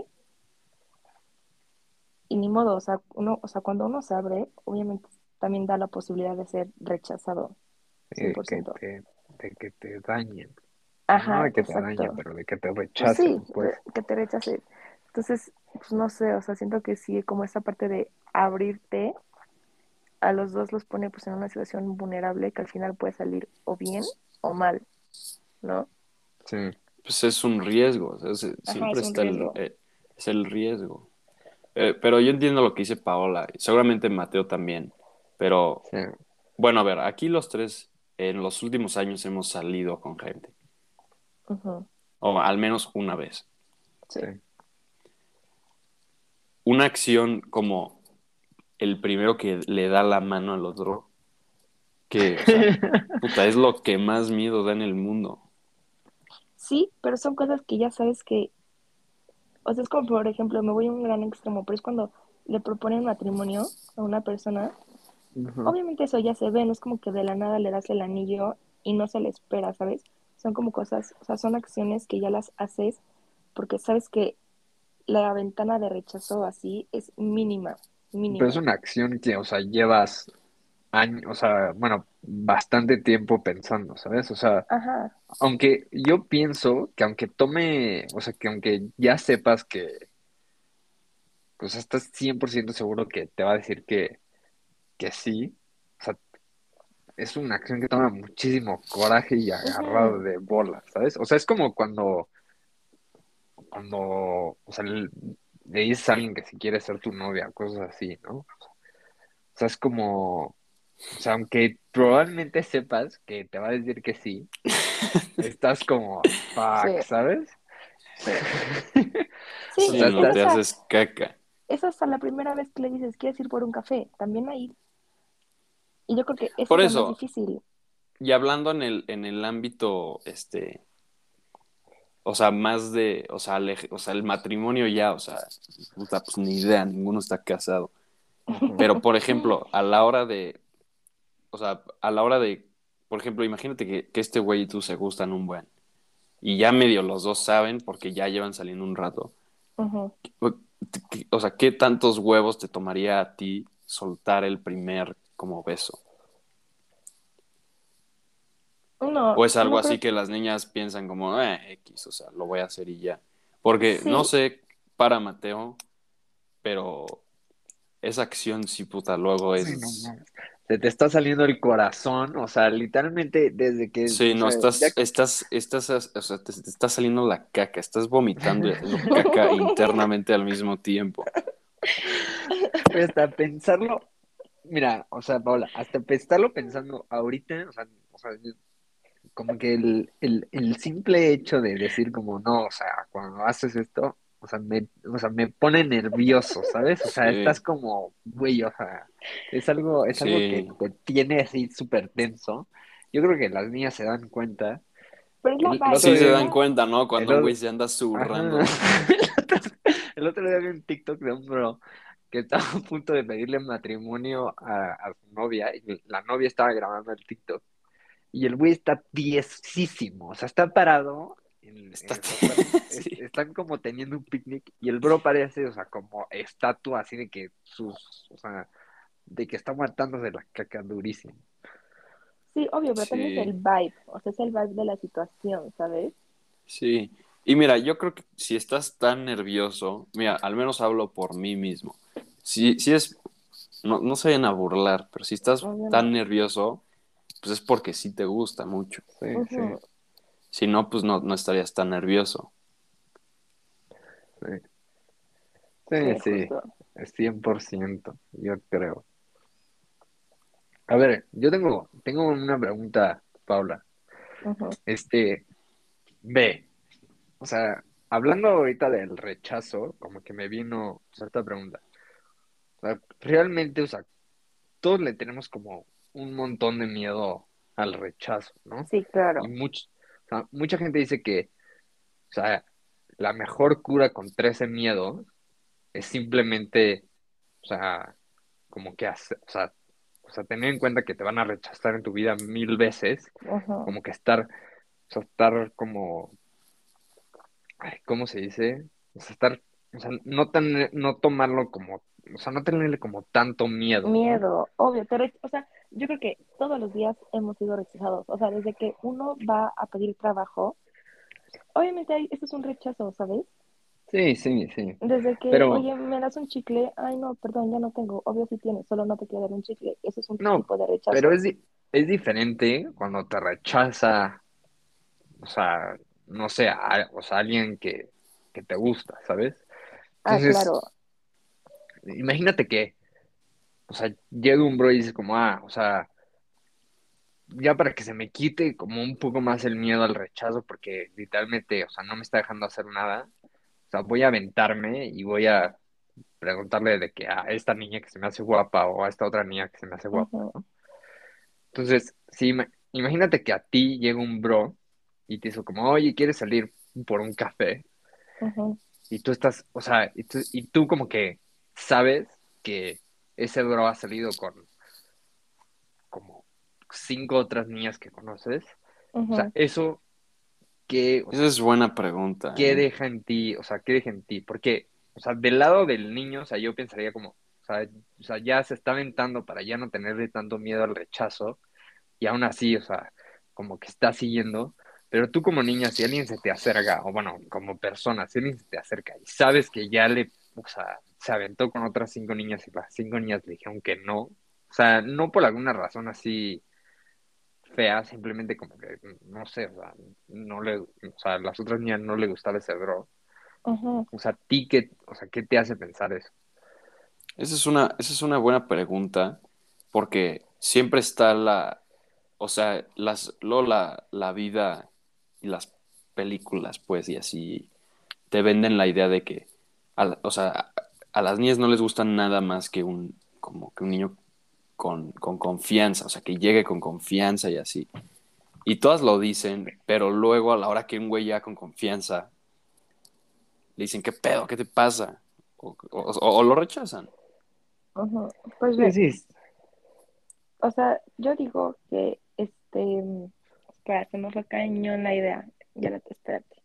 y ni modo, o sea, o sea, cuando uno se abre, obviamente también da la posibilidad de ser rechazado, cien De por ciento de que te dañen. Bueno, no Ajá, de que te dañen, exacto. pero de que te Pues sí, rechacen, pues. que te rechace. Entonces, pues no sé, o sea, siento que sí, como esa parte de abrirte a los dos los pone pues en una situación vulnerable que al final puede salir o bien o mal, ¿no? Sí, Pues es un riesgo. O sea, Ajá, siempre es un está riesgo. es el riesgo. Pero yo entiendo lo que dice Paola. Y seguramente Mateo también. Pero sí, bueno, a ver, aquí los tres en los últimos años hemos salido con gente. Ujú, O al menos una vez. sí. sí. Una acción como el primero que le da la mano al otro, que, o sea, puta, es lo que más miedo da en el mundo. Sí, pero son cosas que ya sabes que, o sea, es como por ejemplo, me voy a un gran extremo, pero es cuando le proponen matrimonio a una persona, Ujú. obviamente eso ya se ve, no es como que de la nada le das el anillo y no se le espera, ¿sabes? Son como cosas, o sea, son acciones que ya las haces porque sabes que la ventana de rechazo así es mínima, Pero es mínima. una acción que, o sea, llevas años, o sea, bueno, bastante tiempo pensando, ¿sabes? O sea, Ajá, aunque yo pienso que aunque o sea, que aunque ya sepas que, pues estás 100% seguro que te va a decir que sí, o sea, es una acción que toma muchísimo coraje y agarrado ujú, de bola, ¿sabes? O sea, es como cuando, o sea, le dices a alguien que si quiere ser tu novia, cosas así, ¿no? O sea, es como, o sea, aunque probablemente sepas que te va a decir que sí, estás como, sí, fuck, ¿sabes? sí. O Sí, Sí, sea, no es te hasta, haces caca. es hasta la primera vez que le dices, ¿quieres ir por un café? También ahí. Y yo creo que eso Por es lo más eso, difícil. y hablando en el ámbito, o sea, más de, o sea, o sea, el matrimonio ya, o sea, puta, pues ni idea, ninguno está casado. ujú, Pero, por ejemplo, a la hora o sea, a la hora de, por ejemplo, imagínate que este güey y tú se gustan un buen, y ya medio los dos saben porque ya llevan saliendo un rato. Ujú. O sea, ¿qué tantos huevos te tomaría a ti soltar el primer como beso? No, ¿O es algo no así creo. que las niñas piensan como, X, o sea, lo voy a hacer y ya? Porque no Sí, sé para Mateo, pero esa acción sí, puta, luego Sí, no es... mames. Se te está saliendo el corazón, o sea, literalmente desde que, Sí, o no, sea, ya o sea, te está saliendo la caca, estás vomitando y haciendo caca internamente al mismo tiempo. hasta pensarlo, mira, o sea, Paola, hasta estarlo pensando ahorita, o sea, como que el simple hecho de decir como no, o sea, cuando haces esto, o sea, me pone nervioso, ¿sabes? O sea, estás Sí, como, güey, o sea, es algo que sí. te tiene así súper tenso. Yo creo que las niñas se dan cuenta. pero es la El otro vibe, Sí se día, dan ¿verdad? cuenta, ¿no? el, Cuando un güey o- se anda ajá. zurrando. El otro día vi un TikTok de un bro que estaba a punto de pedirle matrimonio a su novia y la novia estaba grabando el TikTok. Y el güey está tiesísimo, o sea, está parado, Está... o sea, Sí. están como teniendo un picnic y el bro parece, o sea, como estatua así de que o sea, de que está matándose la caca durísimo. Sí, obvio, pero también es el Sí, vibe, o sea, es el vibe de la situación, ¿sabes? sí. Y mira, yo creo que si estás tan nervioso, mira, al menos hablo por mí mismo. Si es, no se vayan a burlar, pero si estás Obvio tan no. nervioso, pues es porque sí te gusta mucho. Sí, sí, Ujú. Si no, pues no estarías tan nervioso. sí, Sí, sí, sí, justo. es 100%, yo creo. A ver, yo tengo una pregunta, Paula. Ujú. Este, ve, o sea, hablando ahorita del rechazo, como que me vino, o sea, esta pregunta. O sea, realmente, o sea, todos le tenemos como un montón de miedo al rechazo, ¿no? Sí, Y claro. o sea, mucha gente dice que, o sea, la mejor cura contra ese miedo es simplemente, o sea, como que o sea, tener en cuenta que te van a rechazar en tu vida 1000 veces, Ujú. como que estar como, ay, ¿cómo se dice? O sea, o sea, no tomarlo como, o sea, no tenerle como tanto miedo, ¿no? Miedo, obvio, pero, o sea, yo creo que todos los días hemos sido rechazados, o sea, desde que uno va a pedir trabajo, obviamente esto es un rechazo, ¿sabes? Sí, sí, sí. Desde que, Pero oye, me das un chicle, ay, no, perdón, ya no tengo, obvio sí tienes, solo no te quiero dar un chicle, eso es un no, tipo de pero rechazo. es diferente cuando te rechaza, o sea, no sé, o sea, alguien que te gusta, ¿sabes? Ah, Entonces, claro, imagínate que, o sea, llega un bro y dice como, o sea, ya para que se me quite como un poco más el miedo al rechazo, porque literalmente, o sea, no me está dejando hacer nada, o sea, voy a aventarme y voy a preguntarle de que a esta niña que se me hace guapa o a esta otra niña que se me hace guapa, ujú, ¿no? Entonces, sí, imagínate que a ti llega un bro y te dice como, oye, ¿quieres salir por un café? ujú, Y tú estás, o sea, y tú como que sabes que ese bro ha salido con como 5 otras niñas que conoces. O sea, ujú, eso, o Esa sea, es buena pregunta, ¿qué ¿eh? deja en ti? O sea, ¿qué deja en ti? Porque, o sea, del lado del niño, o sea, yo pensaría como, o sea, ya se está aventando para ya no tenerle tanto miedo al rechazo y aún así, o sea, como que está siguiendo, pero tú como niña, si alguien se te acerca, o bueno, como persona, si alguien se te acerca y sabes que ya o sea, se aventó con otras 5 niñas y las 5 niñas le dijeron que no, o sea, no por alguna razón así fea, simplemente como que, no sé, o sea, o sea, las otras niñas no le gustaba ese bro, ujú. o sea, a ti, o sea, ¿qué te hace pensar eso? Esa es una buena pregunta, porque siempre está o sea, luego la vida y las películas, pues, y así, te venden la idea de que, o sea, a las niñas no les gusta nada más que como que un niño con confianza, o sea, que llegue con confianza y así. Y todas lo dicen, pero luego a la hora que un güey ya con confianza, le dicen, ¿qué pedo? ¿Qué te pasa? O lo rechazan. Ujú. Pues Sí, ve, sí, O sea, yo digo que espera, se me fue cañón la idea. Ya la espérate.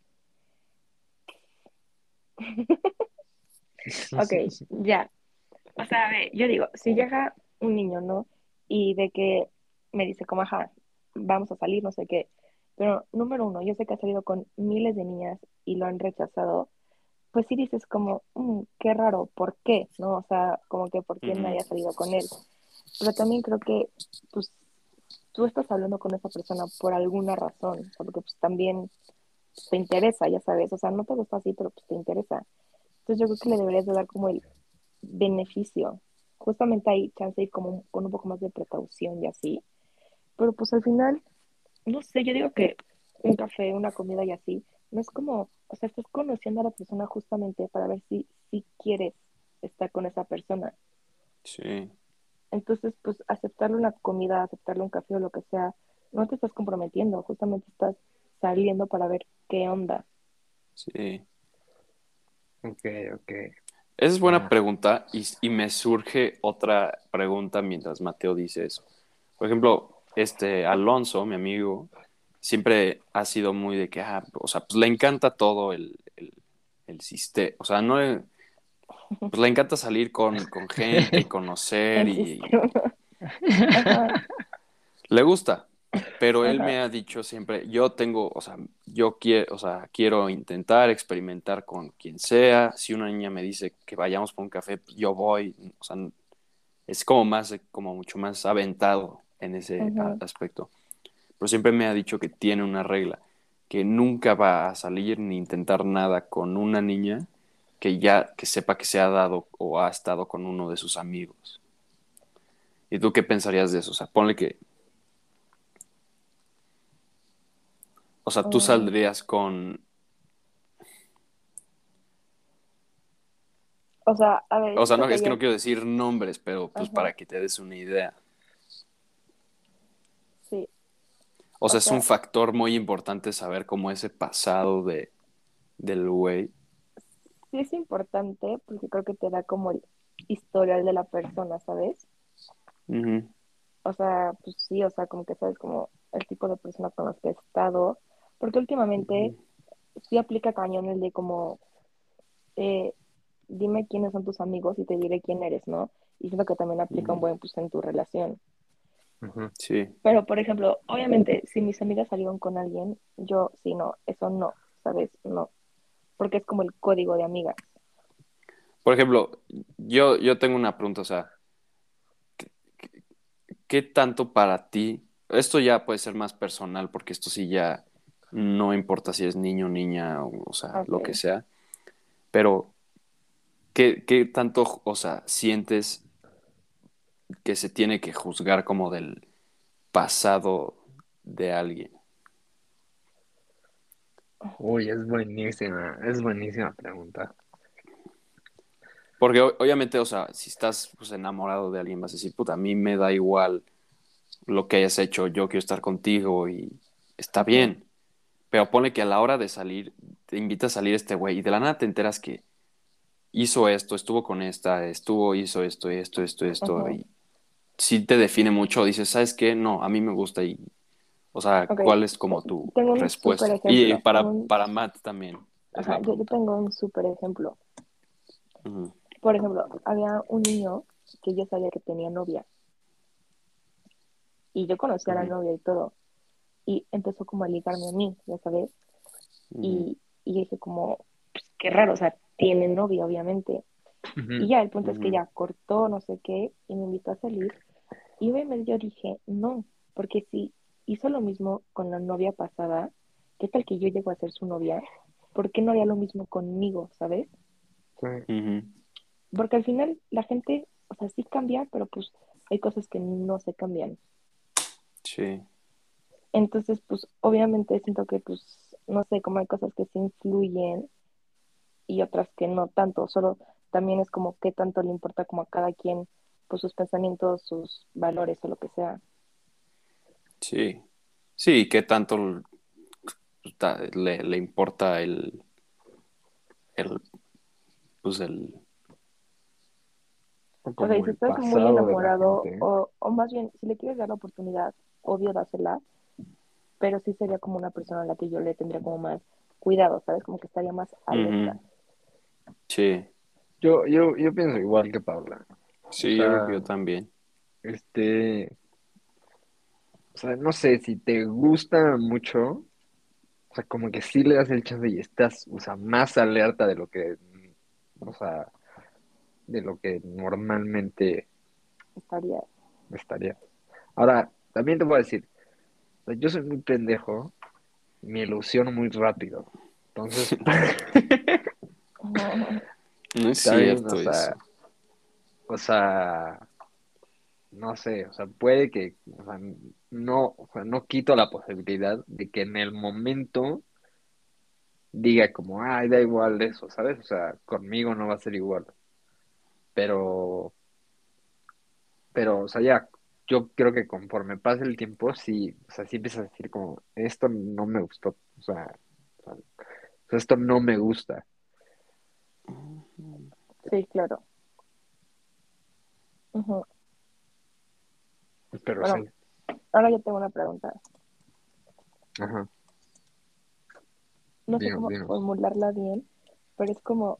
Ok, ya. O sea, a ver, yo digo, si llega un niño, ¿no? Y de que me dice como, ajá, vamos a salir, no sé qué. Pero número uno, yo sé que ha salido con miles de niñas y lo han rechazado. Pues sí dices como, qué raro, ¿por qué? ¿No? O sea, como que por qué Ujú. nadie ha salido con él. Pero también creo que, pues, tú estás hablando con esa persona por alguna razón, o sea, porque pues también te interesa, ya sabes, o sea, no te gusta así, pero pues te interesa. Entonces yo creo que le deberías de dar como el beneficio. Justamente ahí chance de ir como con un poco más de precaución y así. Pero pues al final, no sé, yo digo que un café, una comida y así, no es como, o sea, estás conociendo a la persona justamente para ver si quieres estar con esa persona. Sí, Entonces, pues aceptarle una comida, aceptarle un café o lo que sea, no te estás comprometiendo, justamente estás saliendo para ver qué onda. sí. Ok, ok. Esa es buena Va. pregunta y me surge otra pregunta mientras Mateo dice eso. Por ejemplo, Alonso, mi amigo, siempre ha sido muy de que, o sea, pues le encanta todo el sistema, o sea, no, pues le encanta salir con gente y conocer El y sistema. Ajá, le gusta, pero él ajá. me ha dicho siempre, yo tengo, o sea, yo quiero, o sea, quiero intentar experimentar con quien sea. Si una niña me dice que vayamos por un café, pues yo voy, o sea, es como más, como mucho más aventado en ese Ujú. aspecto. Pero siempre me ha dicho que tiene una regla, que nunca va a salir ni intentar nada con una niña que sepa que se ha dado o ha estado con uno de sus amigos. ¿Y tú qué pensarías de eso? O sea, ponle que, o sea, tú Mm, saldrías con, o sea, a ver, o sea, siento no, que es que ya, no quiero decir nombres, pero pues ajá, para que te des una idea. sí, O o sea, es un sea, factor muy importante saber cómo ese pasado del güey. sí es importante porque creo que te da como el historial de la persona, ¿sabes? Ujú, O sea, pues sí, o sea, como que sabes como el tipo de persona con las que he estado, porque últimamente ujú, sí aplica cañón el de como, eh, dime quiénes son tus amigos y te diré quién eres, ¿no? Y siento que también aplica un ujú. buen pues en tu relación. Ujú. Sí, Pero, por ejemplo, obviamente, si mis amigas salieron con alguien, yo sí, no, eso no, ¿sabes? No, porque es como el código de amigas. por ejemplo, yo tengo una pregunta, o sea, ¿qué tanto para ti? Esto ya puede ser más personal, porque esto sí ya no importa si es niño, niña, o sea, lo que Ok. sea, pero ¿qué tanto, o sea, sientes que se tiene que juzgar como del pasado de alguien? Uy, es buenísima pregunta. Porque obviamente, o sea, si estás pues, enamorado de alguien, vas a decir, puta, a mí me da igual lo que hayas hecho, yo quiero estar contigo y está Ujú, bien. Pero pone que a la hora de salir, te invita a salir este güey y de la nada te enteras que hizo esto, estuvo con esta, hizo esto, esto, ujú. y si te define mucho, dices, ¿sabes qué? No, a mí me gusta y, o sea, Ok, ¿cuál es como tu tengo un súper respuesta? Y ejemplo. Tengo un, para Matt también es ajá, la yo pregunta. tengo un súper ejemplo. Ujú, Por ejemplo, había un niño que yo sabía que tenía novia y yo conocía a la ujú, novia y todo. Y empezó como a ligarme a mí, ya sabes. ujú, Y dije como, pues, qué raro, o sea, tiene novia, obviamente. Y Ujú. ya, el punto es que ujú. ya cortó, no sé qué, y me invitó a salir. Y obviamente yo dije, no, porque si hizo lo mismo con la novia pasada, ¿qué tal que yo llego a ser su novia? ¿Por qué no haría lo mismo conmigo, sabes? Sí. Ujú. Porque al final la gente, o sea, sí cambia, pero pues hay cosas que no se cambian. Sí, Entonces, pues obviamente siento que, pues, no sé, como hay cosas que sí influyen y otras que no tanto, solo también es como qué tanto le importa como a cada quien, pues sus pensamientos, sus valores o lo que sea. sí. Sí, ¿qué tanto le importa el, pues O O sea, y como si el estás muy pasado de la enamorado, gente. o más bien, si le quieres dar la oportunidad, obvio dásela, pero sí sería como una persona a la que yo le tendría como más cuidado, ¿sabes? Como que estaría más alerta. Ujú. Sí, Yo pienso igual que Paula. O sí, yo creo que sea, yo también. este, o sea, no sé, si te gusta mucho, o sea, como que sí le das el chance y estás, o sea, más alerta de lo que, o sea, de lo que normalmente Estaría. estaría. Ahora, también te voy a decir, o sea, yo soy muy pendejo, me ilusiono muy rápido. Entonces, No es también, cierto eso. o sea, no sé, o sea, puede que, o sea, no quito la posibilidad de que en el momento diga como, ay, da igual de eso, ¿sabes? O sea, conmigo no va a ser igual. Pero, o sea, ya, yo creo que conforme pase el tiempo, sí, o sea, sí empiezas a decir como, esto no me gustó, o sea, esto no me gusta. Sí, claro. Ujú. Pero sí, Bueno, ahora yo tengo una pregunta. ajá, No sé dinos, cómo dinos. formularla bien, pero es como,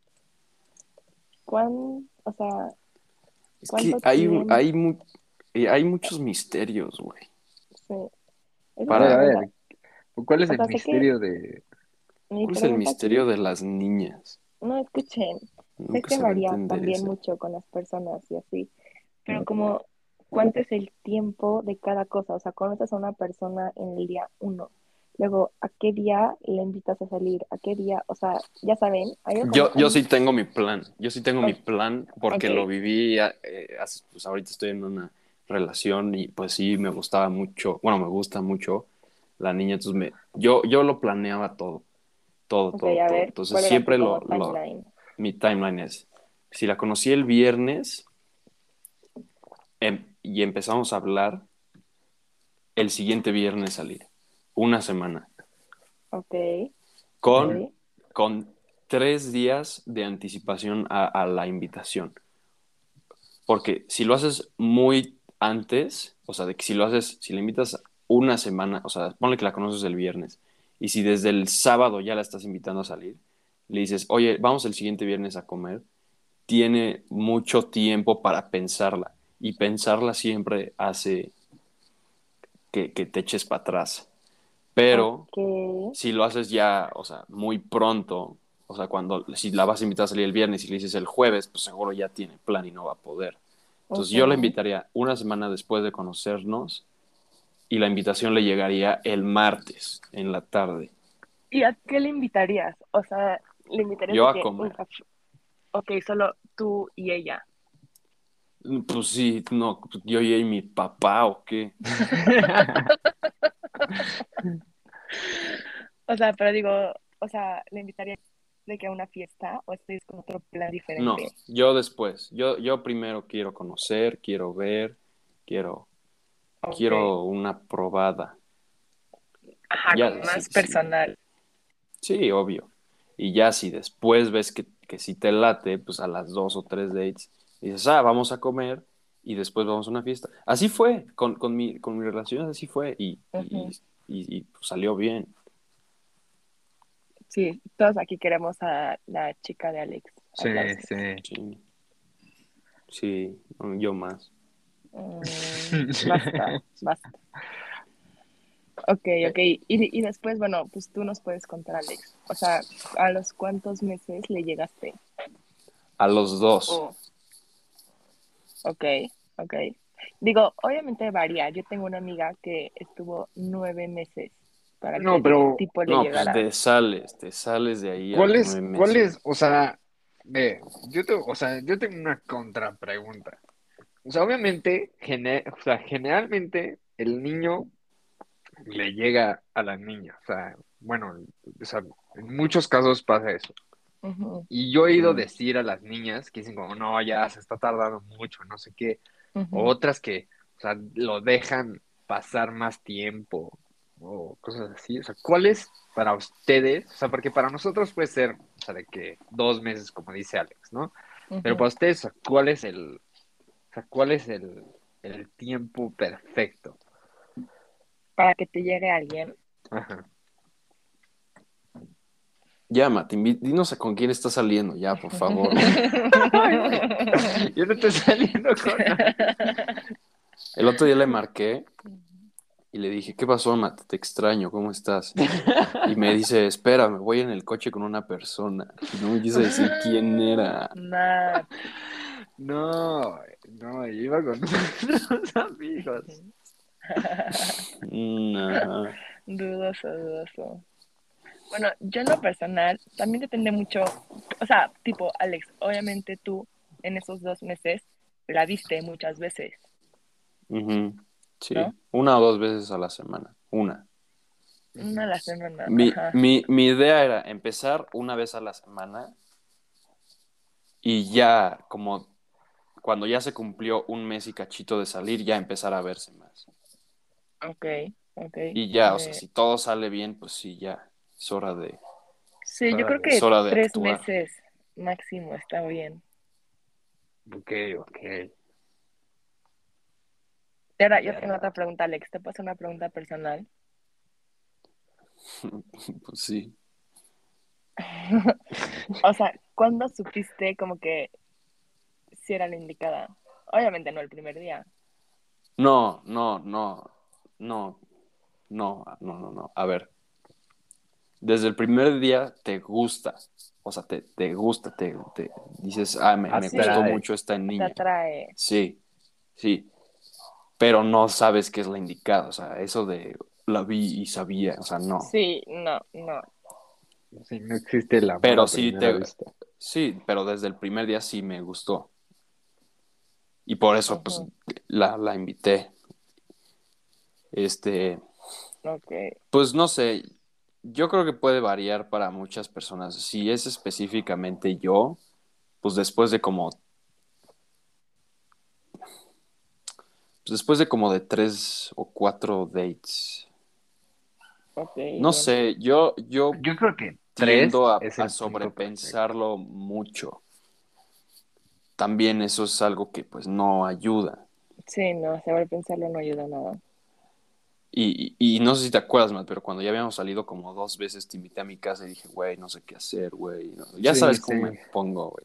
o sea, Es que cuánto tiempo, hay muchos misterios, güey. sí, esa es mi A Para, pregunta. ver, ¿cuál es O el sea, sé que misterio de... mi ¿cuál es el pregunta misterio aquí, de las niñas? no escuchen, sé Nunca que se va a varía entender también eso. mucho con las personas y así, pero como, ¿cuánto es el tiempo de cada cosa? O sea, conoces a una persona en el día uno, luego, ¿a qué día le invitas a salir? ¿A qué día? O sea, ya saben, Yo sí tengo mi plan. Yo sí tengo mi o- plan porque ok, lo viví. Pues ahorita estoy en una relación y pues sí me gustaba mucho. Bueno, me gusta mucho la niña. Entonces yo lo planeaba todo, todo, ok, todo, a todo. ver, Entonces ¿cuál era tu siempre como timeline? mi timeline es, si la conocí el viernes y empezamos a hablar, el siguiente viernes salir. Una semana. Ok, ok, Con, con 3 días de anticipación a la invitación. Porque si lo haces muy antes, o sea, de que si la invitas una semana, o sea, ponle que la conoces el viernes, y si desde el sábado ya la estás invitando a salir, le dices, oye, vamos el siguiente viernes a comer, tiene mucho tiempo para pensarla, y pensarla siempre hace que te eches para atrás. Pero ok, si lo haces ya, o sea, muy pronto, o sea, si la vas a invitar a salir el viernes y le dices el jueves, pues seguro ya tiene plan y no va a poder. Entonces yo la ujú. invitaría una semana después de conocernos y la invitación le llegaría el martes en la tarde. ¿Y a qué le invitarías? O sea, ¿le invitarías Yo de a que un comer. café? Ok, solo tú y ella. Pues sí, no, yo y mi papá o qué. O sea, pero digo, o sea, ¿le invitarías de que a una fiesta o esto es como otro plan No, diferente? yo después. Yo primero quiero conocer, quiero ver, quiero, Ok, quiero una probada. ajá, como Ya, sí, más sí. personal. Sí, obvio. Y ya si después ves que si te late, pues a las 2 o 3 dates, dices, vamos a comer y después vamos a una fiesta. Así fue, con mi relación así fue Ujú. pues, salió bien. Sí, todos aquí queremos a la chica de Alex. Sí, Aplausos. sí. Sí, sí, yo más. Basta, basta. Ok, ok. Y después, bueno, pues tú nos puedes contar, Alex. O sea, ¿a los cuántos meses le llegaste? A los dos. Oh, ok, ok. Digo, obviamente varía. Yo tengo una amiga que estuvo 9 meses para que No, pero tipo le No, pues llegara. te sales de ahí a los nueve cuál meses. es, o sea, ve, o sea, yo tengo una contrapregunta. O sea, obviamente, o sea, generalmente el niño le llega a la niña. O sea, bueno, o sea, en muchos casos pasa eso. Ujú, Y yo he ido a Mm, decir a las niñas que dicen como, no, ya se está tardando mucho, no sé qué. O ujú. otras que, o sea, lo dejan pasar más tiempo o cosas así. O sea, ¿cuál es para ustedes? O sea, porque para nosotros puede ser, o sea, de que 2 meses, como dice Alex, ¿no? Pero Ujú. para ustedes, ¿cuál es el tiempo perfecto? Para que te llegue alguien. Ajá. Ya, Mati, dinos con quién estás saliendo, ya, por favor. Ay, güey. Yo no estoy saliendo con nadie. El otro día le marqué y le dije, ¿qué pasó, Mati? Te extraño, ¿cómo estás? Y me dice, espera, me voy en el coche con una persona. Y no me quise decir quién era. Nat. No, no, yo iba con unos amigos. Ajá. Dudoso, dudoso. Bueno, yo en lo personal también depende mucho, o sea, tipo, Alex, obviamente tú en esos 2 meses la viste muchas veces, Ujú. Sí, ¿no? 1 o 2 veces a la semana. Una. Una a la semana, Mi, ajá. mi, mi idea era empezar 1 vez a la semana y ya, como cuando ya se cumplió 1 mes y cachito de salir, ya empezar a verse más. Ok, ok. Y ya, o sea, Me... si todo sale bien, pues sí, ya, Sí, yo creo es que hora de tres actuar. meses máximo está bien. Ok, ok. Y ahora yo tengo Ya. otra pregunta, Alex, te paso una pregunta personal. Pues sí. O sea, ¿cuándo supiste como que si era la indicada? Obviamente no el primer día. No, no, no, no, no. A ver, desde el primer día te gusta, o sea, te gusta, te dices, ah, me gustó Sí, Atrae. mucho esta te niña. atrae. Sí, sí, pero no sabes qué es la indicada, o sea, eso de la vi y sabía, o sea, no. Sí, no, no. Sí, no existe el amor Pero a primera vista. sí, pero desde el primer día sí me gustó. Y por eso, pues, Ujú, la invité. Este, ok. pues no sé, yo creo que puede variar para muchas personas. Si es específicamente yo, pues después de como de 3 o 4 dates. Ok, No bien. sé, yo Yo creo que tres tiendo a, es a el punto perfecto. sobrepensarlo mucho. También eso es algo que pues no ayuda. Sí, no, saber pensarlo no ayuda a nada. Y no sé si te acuerdas, Matt, pero cuando ya habíamos salido como 2 veces, te invité a mi casa y dije, güey, no sé qué hacer, güey. Ya Sí, sabes cómo me sí. pongo, güey.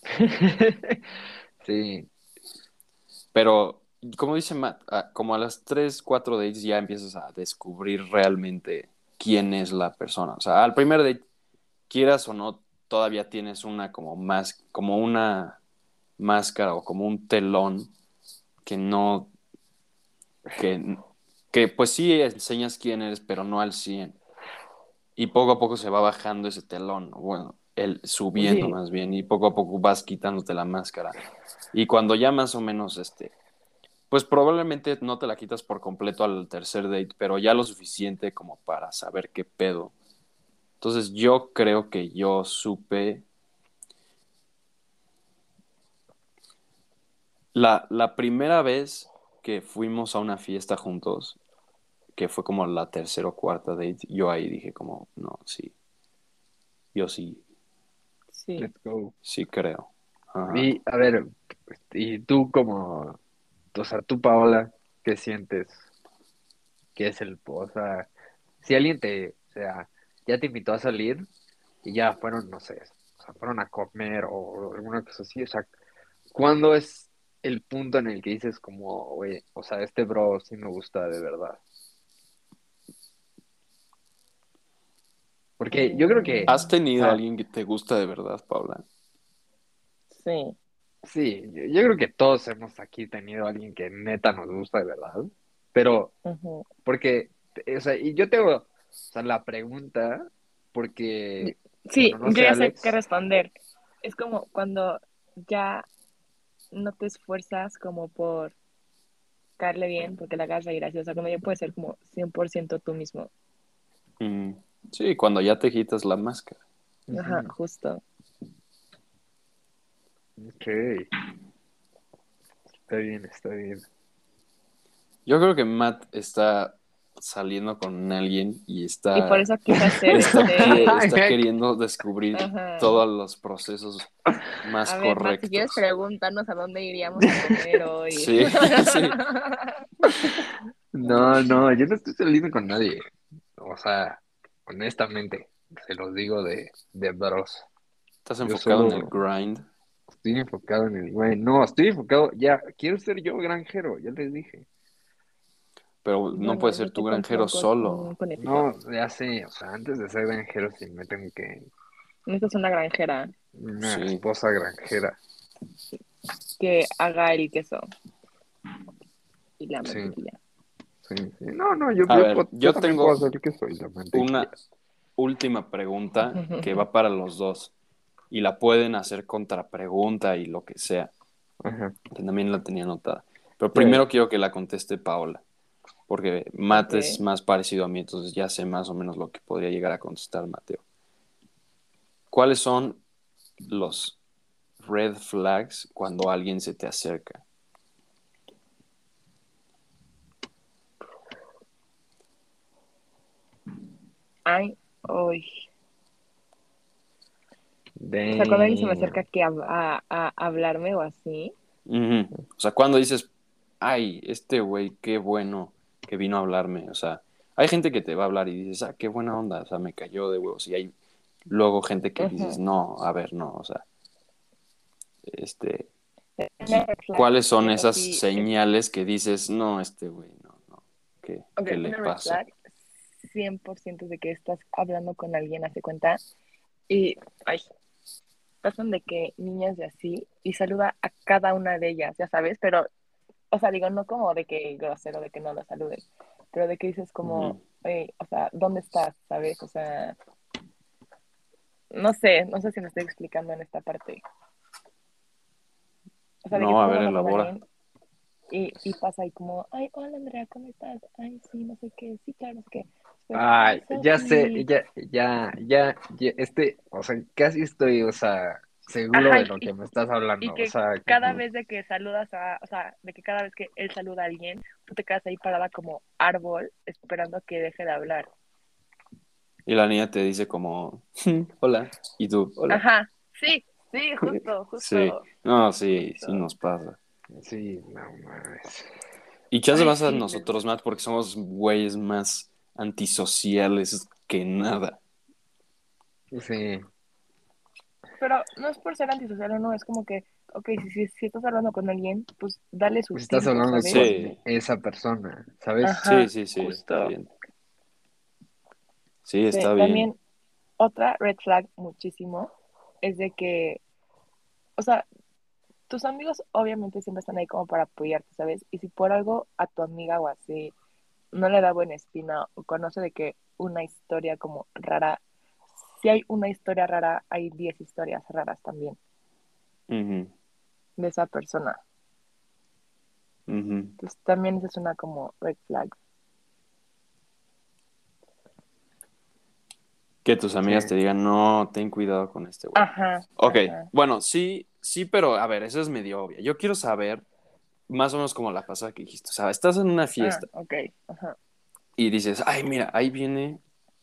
Sí, Pero, como dice Matt, como a las 3, 4 dates ya empiezas a descubrir realmente quién es la persona. O sea, al primer date, quieras o no, todavía tienes como una máscara o como un telón que no, que, que pues sí enseñas quién eres, pero no al 100. Y poco a poco se va bajando ese telón, ¿no? Bueno, el subiendo Sí, más bien, y poco a poco vas quitándote la máscara. Y cuando ya más o menos, pues probablemente no te la quitas por completo al tercer date, pero ya lo suficiente como para saber qué pedo. Entonces yo creo que yo supe, la primera vez que fuimos a una fiesta juntos, que fue como la tercera o cuarta date, yo ahí dije como, no, sí, yo sí, sí. let's go. sí creo. Ajá. Y a ver, y tú o sea, tú, Paola, ¿qué sientes? ¿Qué es o sea, si alguien o sea, ya te invitó a salir y ya fueron, no sé, o sea, fueron a comer o alguna cosa así, o sea, ¿cuándo es el punto en el que dices como, oye, o sea, este bro sí me gusta de verdad? Porque yo creo que, ¿Has Mm, o tenido a sea, alguien que te gusta de verdad, Paula? sí. sí, yo creo que todos hemos aquí tenido a alguien que neta nos gusta de verdad, pero Ujú. porque, o sea, y yo tengo, o sea, la pregunta, porque, Sí, bueno, no yo sé, ya sé qué Alex. responder. Es como cuando ya no te esfuerzas como por caerle bien, porque la hagas reír así. O sea, cuando ya puedes ser como 100% tú mismo. Mm, sí, cuando ya te quitas la máscara. Ajá, Ujú. justo. Ok, está bien, está bien. Yo creo que Matt está saliendo con alguien y Y está, por eso quise hacer está queriendo descubrir Ajá. todos los procesos más A ver, Matt, si quieres correctos. preguntarnos a dónde iríamos a comer hoy. Sí, sí. No, yo no estoy saliendo con nadie. O sea, honestamente, se los digo de bros. Estás Yo enfocado en el solo grind. estoy enfocado en el güey. No, estoy enfocado, ya, quiero ser yo granjero, ya les dije. Pero no Bueno, puedes yo ser tu te compro granjero un solo. conejito. No, ya sé, o sea, antes de ser granjero sí me tengo que Esta es una granjera una Sí. esposa granjera. que haga el queso y la Sí, mantequilla. sí, sí. No, yo, A yo, ver, yo yo también puedo tengo hacer el queso y la mantequilla. una última pregunta que va para los dos. Y la pueden hacer contrapregunta y lo que sea. Ajá. Que también la tenía anotada. Pero Sí. primero quiero que la conteste Paola. Porque Matt es Ok. más parecido a mí, entonces ya sé más o menos lo que podría llegar a contestar Mateo. ¿Cuáles son los red flags cuando alguien se te acerca? Ay, hoy. O sea, cuando alguien se me Damn. acerca que a hablarme o así. Ujú. O sea, cuando dices, ay, este güey, qué bueno que vino a hablarme. O sea, hay gente que te va a hablar y dices, ah, qué buena onda, o sea, me cayó de huevos. Y hay luego gente que dices, Ujú. no, a ver, no, o sea, este, Una red flag ¿cuáles son es esas así. señales que dices, no, este güey, no, no, Ok, ¿qué le una red pasa? flag 100% de que estás hablando con alguien, hace cuenta. Y, ay, pasan de que niñas de así y saluda a cada una de ellas, ya sabes, pero, o sea, digo, no como de que grosero, de que no lo saludes, pero de que dices como, Ujú. o sea, ¿dónde estás? ¿Sabes? O sea, no sé si me estoy explicando en esta parte. O sea, de que No, estás a ver, hablando con elabora. alguien y pasa ahí como, ay, hola Andrea, ¿cómo estás? Ay, sí, no sé qué, sí, claro, no sé qué. Después, ay, Ay, ya sé, Sofi. o sea, casi estoy, o sea, seguro Ajá, de lo que me estás y hablando, o que sea, cada como, vez de que saludas o sea, de que cada vez que él saluda a alguien, tú te quedas ahí parada como árbol esperando a que deje de hablar. Y la niña te dice como, hola, y tú, hola. Ajá, sí, sí, justo, Sí, justo, no, sí, sí justo. nos pasa. sí, no mames. Y chance Ay, más a sí, nosotros, Matt, porque somos güeyes más antisociales que nada. Sí, pero no es por ser antisocial o no, es como que, ok, si estás hablando con alguien, pues dale su pues estás tiempo, hablando ¿sabes? con Sí, esa persona, ¿sabes? sí, Ajá, sí, sí, está justo. bien. Sí, Sí, está bien. también otra red flag muchísimo es de que, o sea, tus amigos obviamente siempre están ahí como para apoyarte, ¿sabes? Y si por algo a tu amiga o así no le da buena espina o conoce de que una historia como rara, si hay una historia rara, hay 10 historias raras también Ujú, de esa persona. ujú. Entonces también esa es una como red flag. Que tus Sí, amigas te digan, no, ten cuidado con este güey. Ajá, Ok, ajá. bueno, sí, sí, pero a ver, eso es medio obvio. Yo quiero saber, más o menos como la pasada que dijiste. O sea, estás en una Ah, fiesta ok, ajá. y dices, ay, mira, ahí viene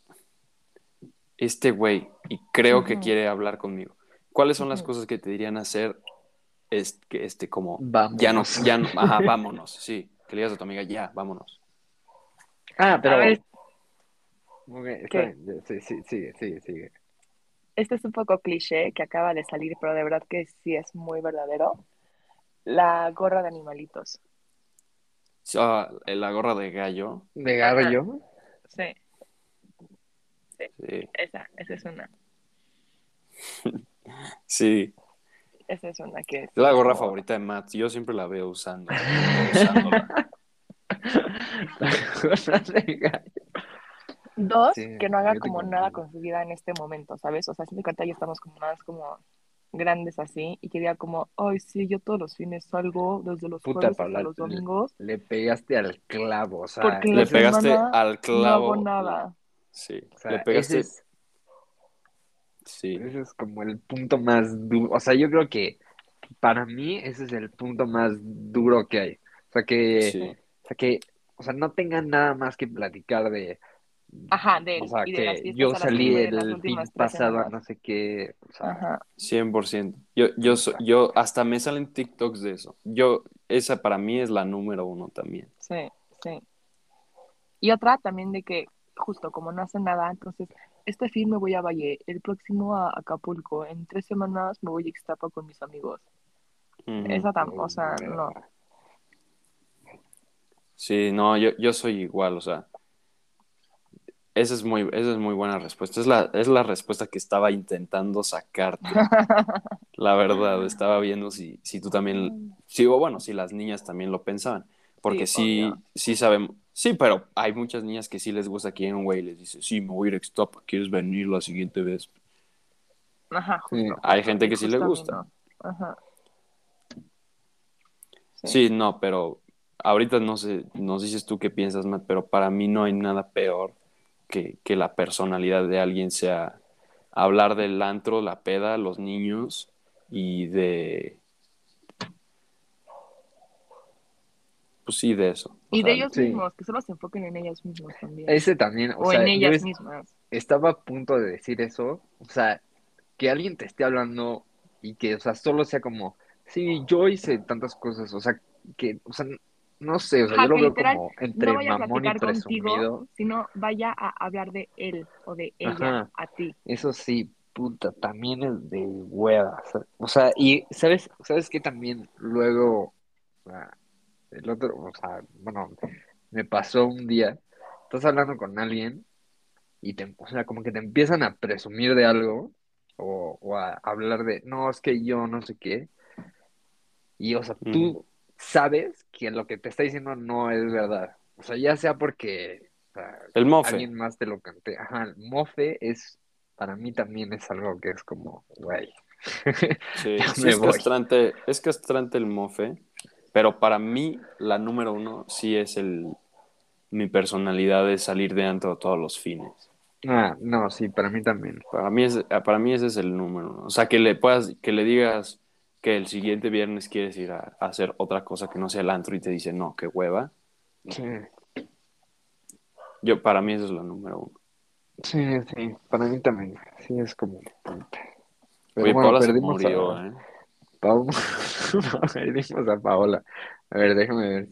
este güey y creo que Ujú, quiere hablar conmigo. ¿Cuáles son las ujú. cosas que te dirían hacer, como, vámonos. ya no, ajá, vámonos, sí, que le digas a tu amiga, ya, vámonos. Ah, A ver, pero, ok, está ¿qué? bien, sí, sí, sigue. Este es un poco cliché que acaba de salir, pero de verdad que sí es muy verdadero. La gorra de animalitos. Ah, la gorra de gallo, ¿De Ajá, gallo? sí, sí. sí, Esa es una. sí. Esa es una que Es sí la es gorra como. favorita de Matt, yo siempre la veo usando, usándola. De gallo. Dos, Sí, que no haga yo como tengo nada miedo. con su vida en este momento, ¿sabes? O sea, si me cuenta ya estamos como más como grandes así y que diga como, ay, sí, yo todos los fines salgo desde los Puta, jueves hasta Paula, los domingos le pegaste al clavo, porque en la Le ese es, pegaste semana al no hago clavo, nada. sí, o le sea, pegaste, sí, ese es como el punto más duro, o sea, yo creo que para mí ese es el punto más duro que hay, o sea Sí. que, o sea, no tengan nada más que platicar de, Ajá, de o él sea, y de las que fiestas yo a las que salí fue las el fin últimas 3 pasado a semanas. no sé qué, o sea, Ajá, 100%. Yo hasta me salen TikToks de eso. Esa para mí es la número uno también. sí, sí. Y otra también de que, justo como no hace nada, entonces, este fin me voy a Valle, el próximo a Acapulco, en 3 semanas me voy a Ixtapa con mis amigos. Ujú. Esa o sea, no. Sí, no, yo soy igual, o sea, esa es muy buena respuesta. Es la respuesta que estaba intentando sacarte. La verdad, estaba viendo si tú también, sí, o bueno, si las niñas también lo pensaban. Sí, Porque obvio. sí sabemos, sí, pero hay muchas niñas que sí les gusta que un güey les dice, sí, me voy a ir a Ixtapa, ¿quieres venir la siguiente vez? Ajá, sí, justo, Hay justo. gente Y que sí le justo a mí gusta. no. Ajá, sí. Sí, no, pero ahorita no sé, nos dices tú qué piensas, Matt, pero para mí no hay nada peor que la personalidad de alguien sea hablar del antro, la peda, los niños y pues sí, de eso. O Y de sea, ellos sí. mismos, que solo se enfoquen en ellos mismos también. Ese también, o O en sea, ellas mismas. estaba a punto de decir eso, o sea, que alguien te esté hablando y que, o sea, solo sea como, sí, yo hice tantas cosas, o sea, que, o sea, no sé, o sea, yo Ajá, lo que veo literal como no entre vaya a mamón y platicar contigo, presumido. sino vaya a hablar de él o de ella Ajá, a ti. eso sí, puta, también es de hueva, o sea, y ¿sabes qué también luego, o sea, el otro, o sea, bueno, me pasó un día, estás hablando con alguien y o sea, como que te empiezan a presumir de algo o a hablar de, no, es que yo no sé qué, y o sea, ujú. tú sabes que lo que te está diciendo no es verdad, o sea, ya sea porque o sea, El mofe. alguien más te lo cante, ajá, el mofe es, para mí también es algo que es como, güey, ya Sí, sí me voy. es castrante el mofe, pero para mí la número uno sí es mi personalidad de salir de antro todos los fines. Ah, no, sí, para mí también. Para mí ese es el número uno. O sea, que le digas que el siguiente viernes quieres ir a hacer otra cosa que no sea el antro y te dice, no, qué hueva. Sí, Para mí eso es la número uno. sí, sí, para mí también, sí, es como, puta. Pero Oye, bueno, Paula se perdimos murió, a, ¿eh? Pau, perdimos a Paola. A ver, déjame ver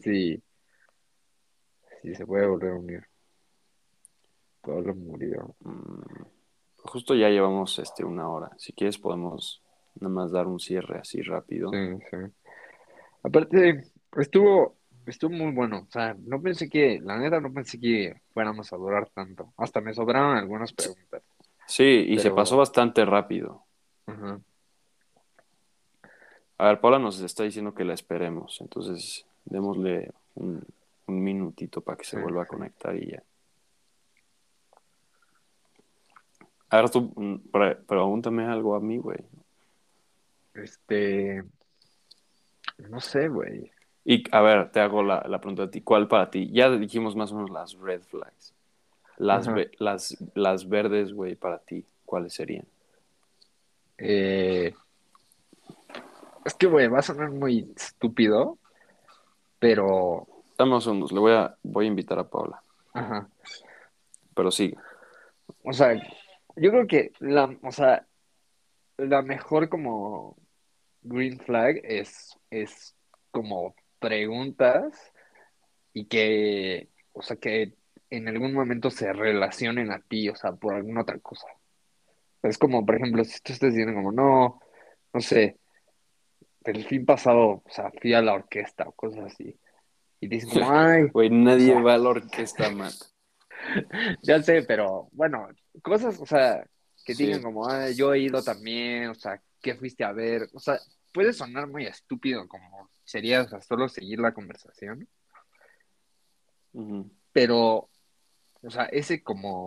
si se puede volver a unir. Paola murió. Mm, justo ya llevamos 1 hora. Si quieres podemos nada más dar un cierre así Sí, rápido. sí. Aparte, estuvo muy bueno. O sea, no pensé que, la neta, no pensé que fuéramos a durar tanto. Hasta me sobraron algunas Sí, preguntas. sí, y se pasó Pero, bastante rápido. ajá, A ver, Paula nos está diciendo que la esperemos, entonces démosle un minutito para que se sí, vuelva a sí. conectar y ya. A ver, tú pregúntame algo a mí, güey. Este, no sé, güey. Y a ver, te hago la pregunta a ti. ¿Cuál para ti? Ya dijimos más o menos las red flags. Ajá. Las verdes, güey, para ti, ¿cuáles serían? Eh, es que, güey, va a sonar muy estúpido, pero, Dame unos segundos, voy a invitar a Paula, ajá. pero sigue. O sea, yo creo que o sea, la mejor como green flag es como preguntas y que, o sea, que en algún momento se relacionen a ti, o sea, por alguna otra cosa. Es como, por ejemplo, si tú estás diciendo como, no, no sé, el fin pasado, o sea, fui a la orquesta o cosas así. Y dicen como, ay, Güey, o nadie sea, va a la orquesta, Matt. ya sé, pero bueno, cosas, o sea, que digan Sí. como, ay, yo he ido también, o sea, ¿qué fuiste a ver? O sea, puede sonar muy estúpido como sería, o sea, solo seguir la conversación, Ujú. pero, o sea, ese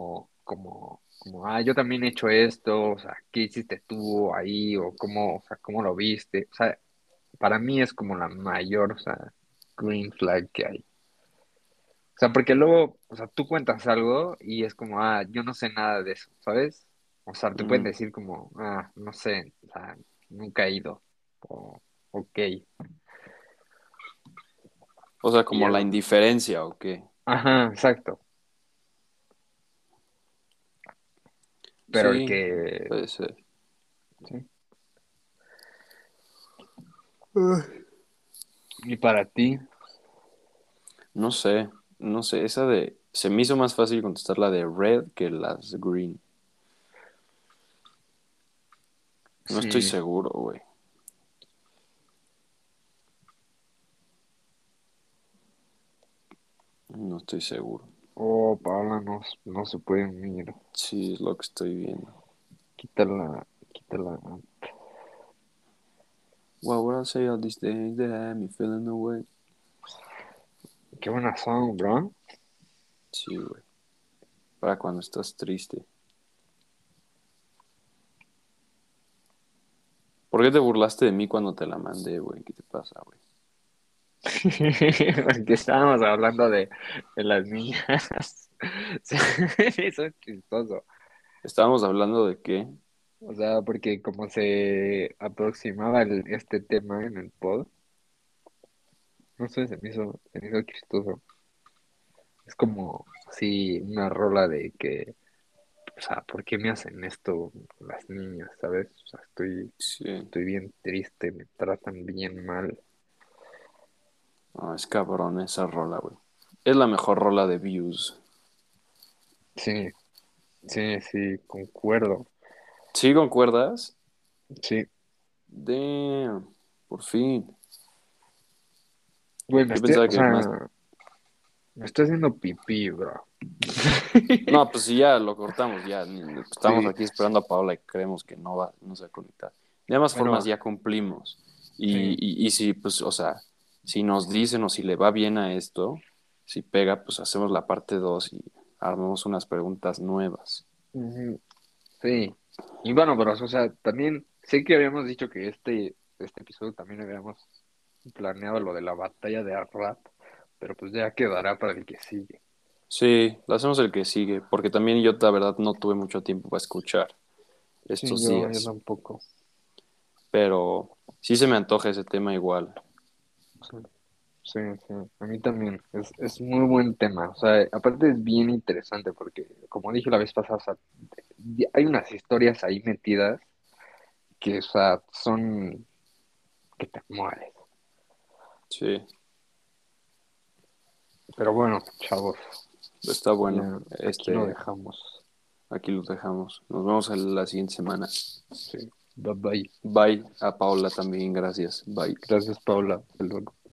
yo también he hecho esto, o sea, ¿qué hiciste tú ahí? O sea, cómo lo viste? O sea, para mí es como la mayor, o sea, green flag que hay. O sea, porque luego, o sea, tú cuentas algo y es como, yo no sé nada de eso, ¿sabes? O sea, te pueden Ujú. decir como, no sé, o sea, nunca he ido. O, ok. O sea, Y como ya la no. indiferencia, ¿o qué? Ajá, exacto. Pero el Sí, que, puede ser. sí. Y para ti, No sé, no sé, esa de... Se me hizo más fácil contestar la de red que las green. No estoy sí. seguro, güey. No estoy seguro. Oh, Paula, no, no se puede unir. Sí, es lo que estoy viendo. Quítala, quítala. What would I say all these days that had me feeling away? Qué buena song, bro. Sí, güey. Para cuando estás triste. ¿Por qué te burlaste de mí cuando te la mandé, güey? ¿Qué te pasa, güey? Porque estábamos hablando de las niñas. Eso es chistoso. Estábamos hablando de qué. O sea, porque como se aproximaba este tema en el pod, no sé, se me hizo chistoso. Es como, sí, una rola de que, o sea, ¿por qué me hacen esto las niñas, sabes? O sea, Sí. estoy bien triste, me tratan bien mal. No, es cabrón esa rola, güey. Es la mejor rola de Views. Sí, sí, sí, concuerdo. ¿Sí concuerdas? Sí, Damn, por fin. güey, Yo pensaba o que más... sea, me estoy haciendo pipí, bro. No, pues si ya lo cortamos, ya estamos Sí, aquí esperando a Paola y creemos que no se va a conectar. De ambas formas bueno, ya cumplimos. Y, sí, y, y si, pues, o sea, si nos dicen o si le va bien a esto, si pega, pues hacemos la parte 2 y armamos unas preguntas nuevas. ujú, sí. Y bueno, pero, o sea, también sé que habíamos dicho que este episodio también habíamos planeado lo de la batalla de Arrat, pero pues ya quedará para el que sigue. Sí, lo hacemos el que sigue, porque también yo, la verdad, no tuve mucho tiempo para escuchar Sí, estos yo días, tampoco. pero sí se me antoja ese tema igual. Sí, sí, sí. A mí también. Es muy buen tema. O sea, aparte es bien interesante porque, como dije la vez pasada, o sea, hay unas historias ahí metidas que, o sea, son que te mueres. Sí, Pero bueno, chavos, está bueno. ya aquí lo Este, dejamos. aquí lo dejamos. Nos vemos en la siguiente semana. Sí, bye bye. Bye a Paula también, gracias. Bye. Gracias, Paula. Hasta luego.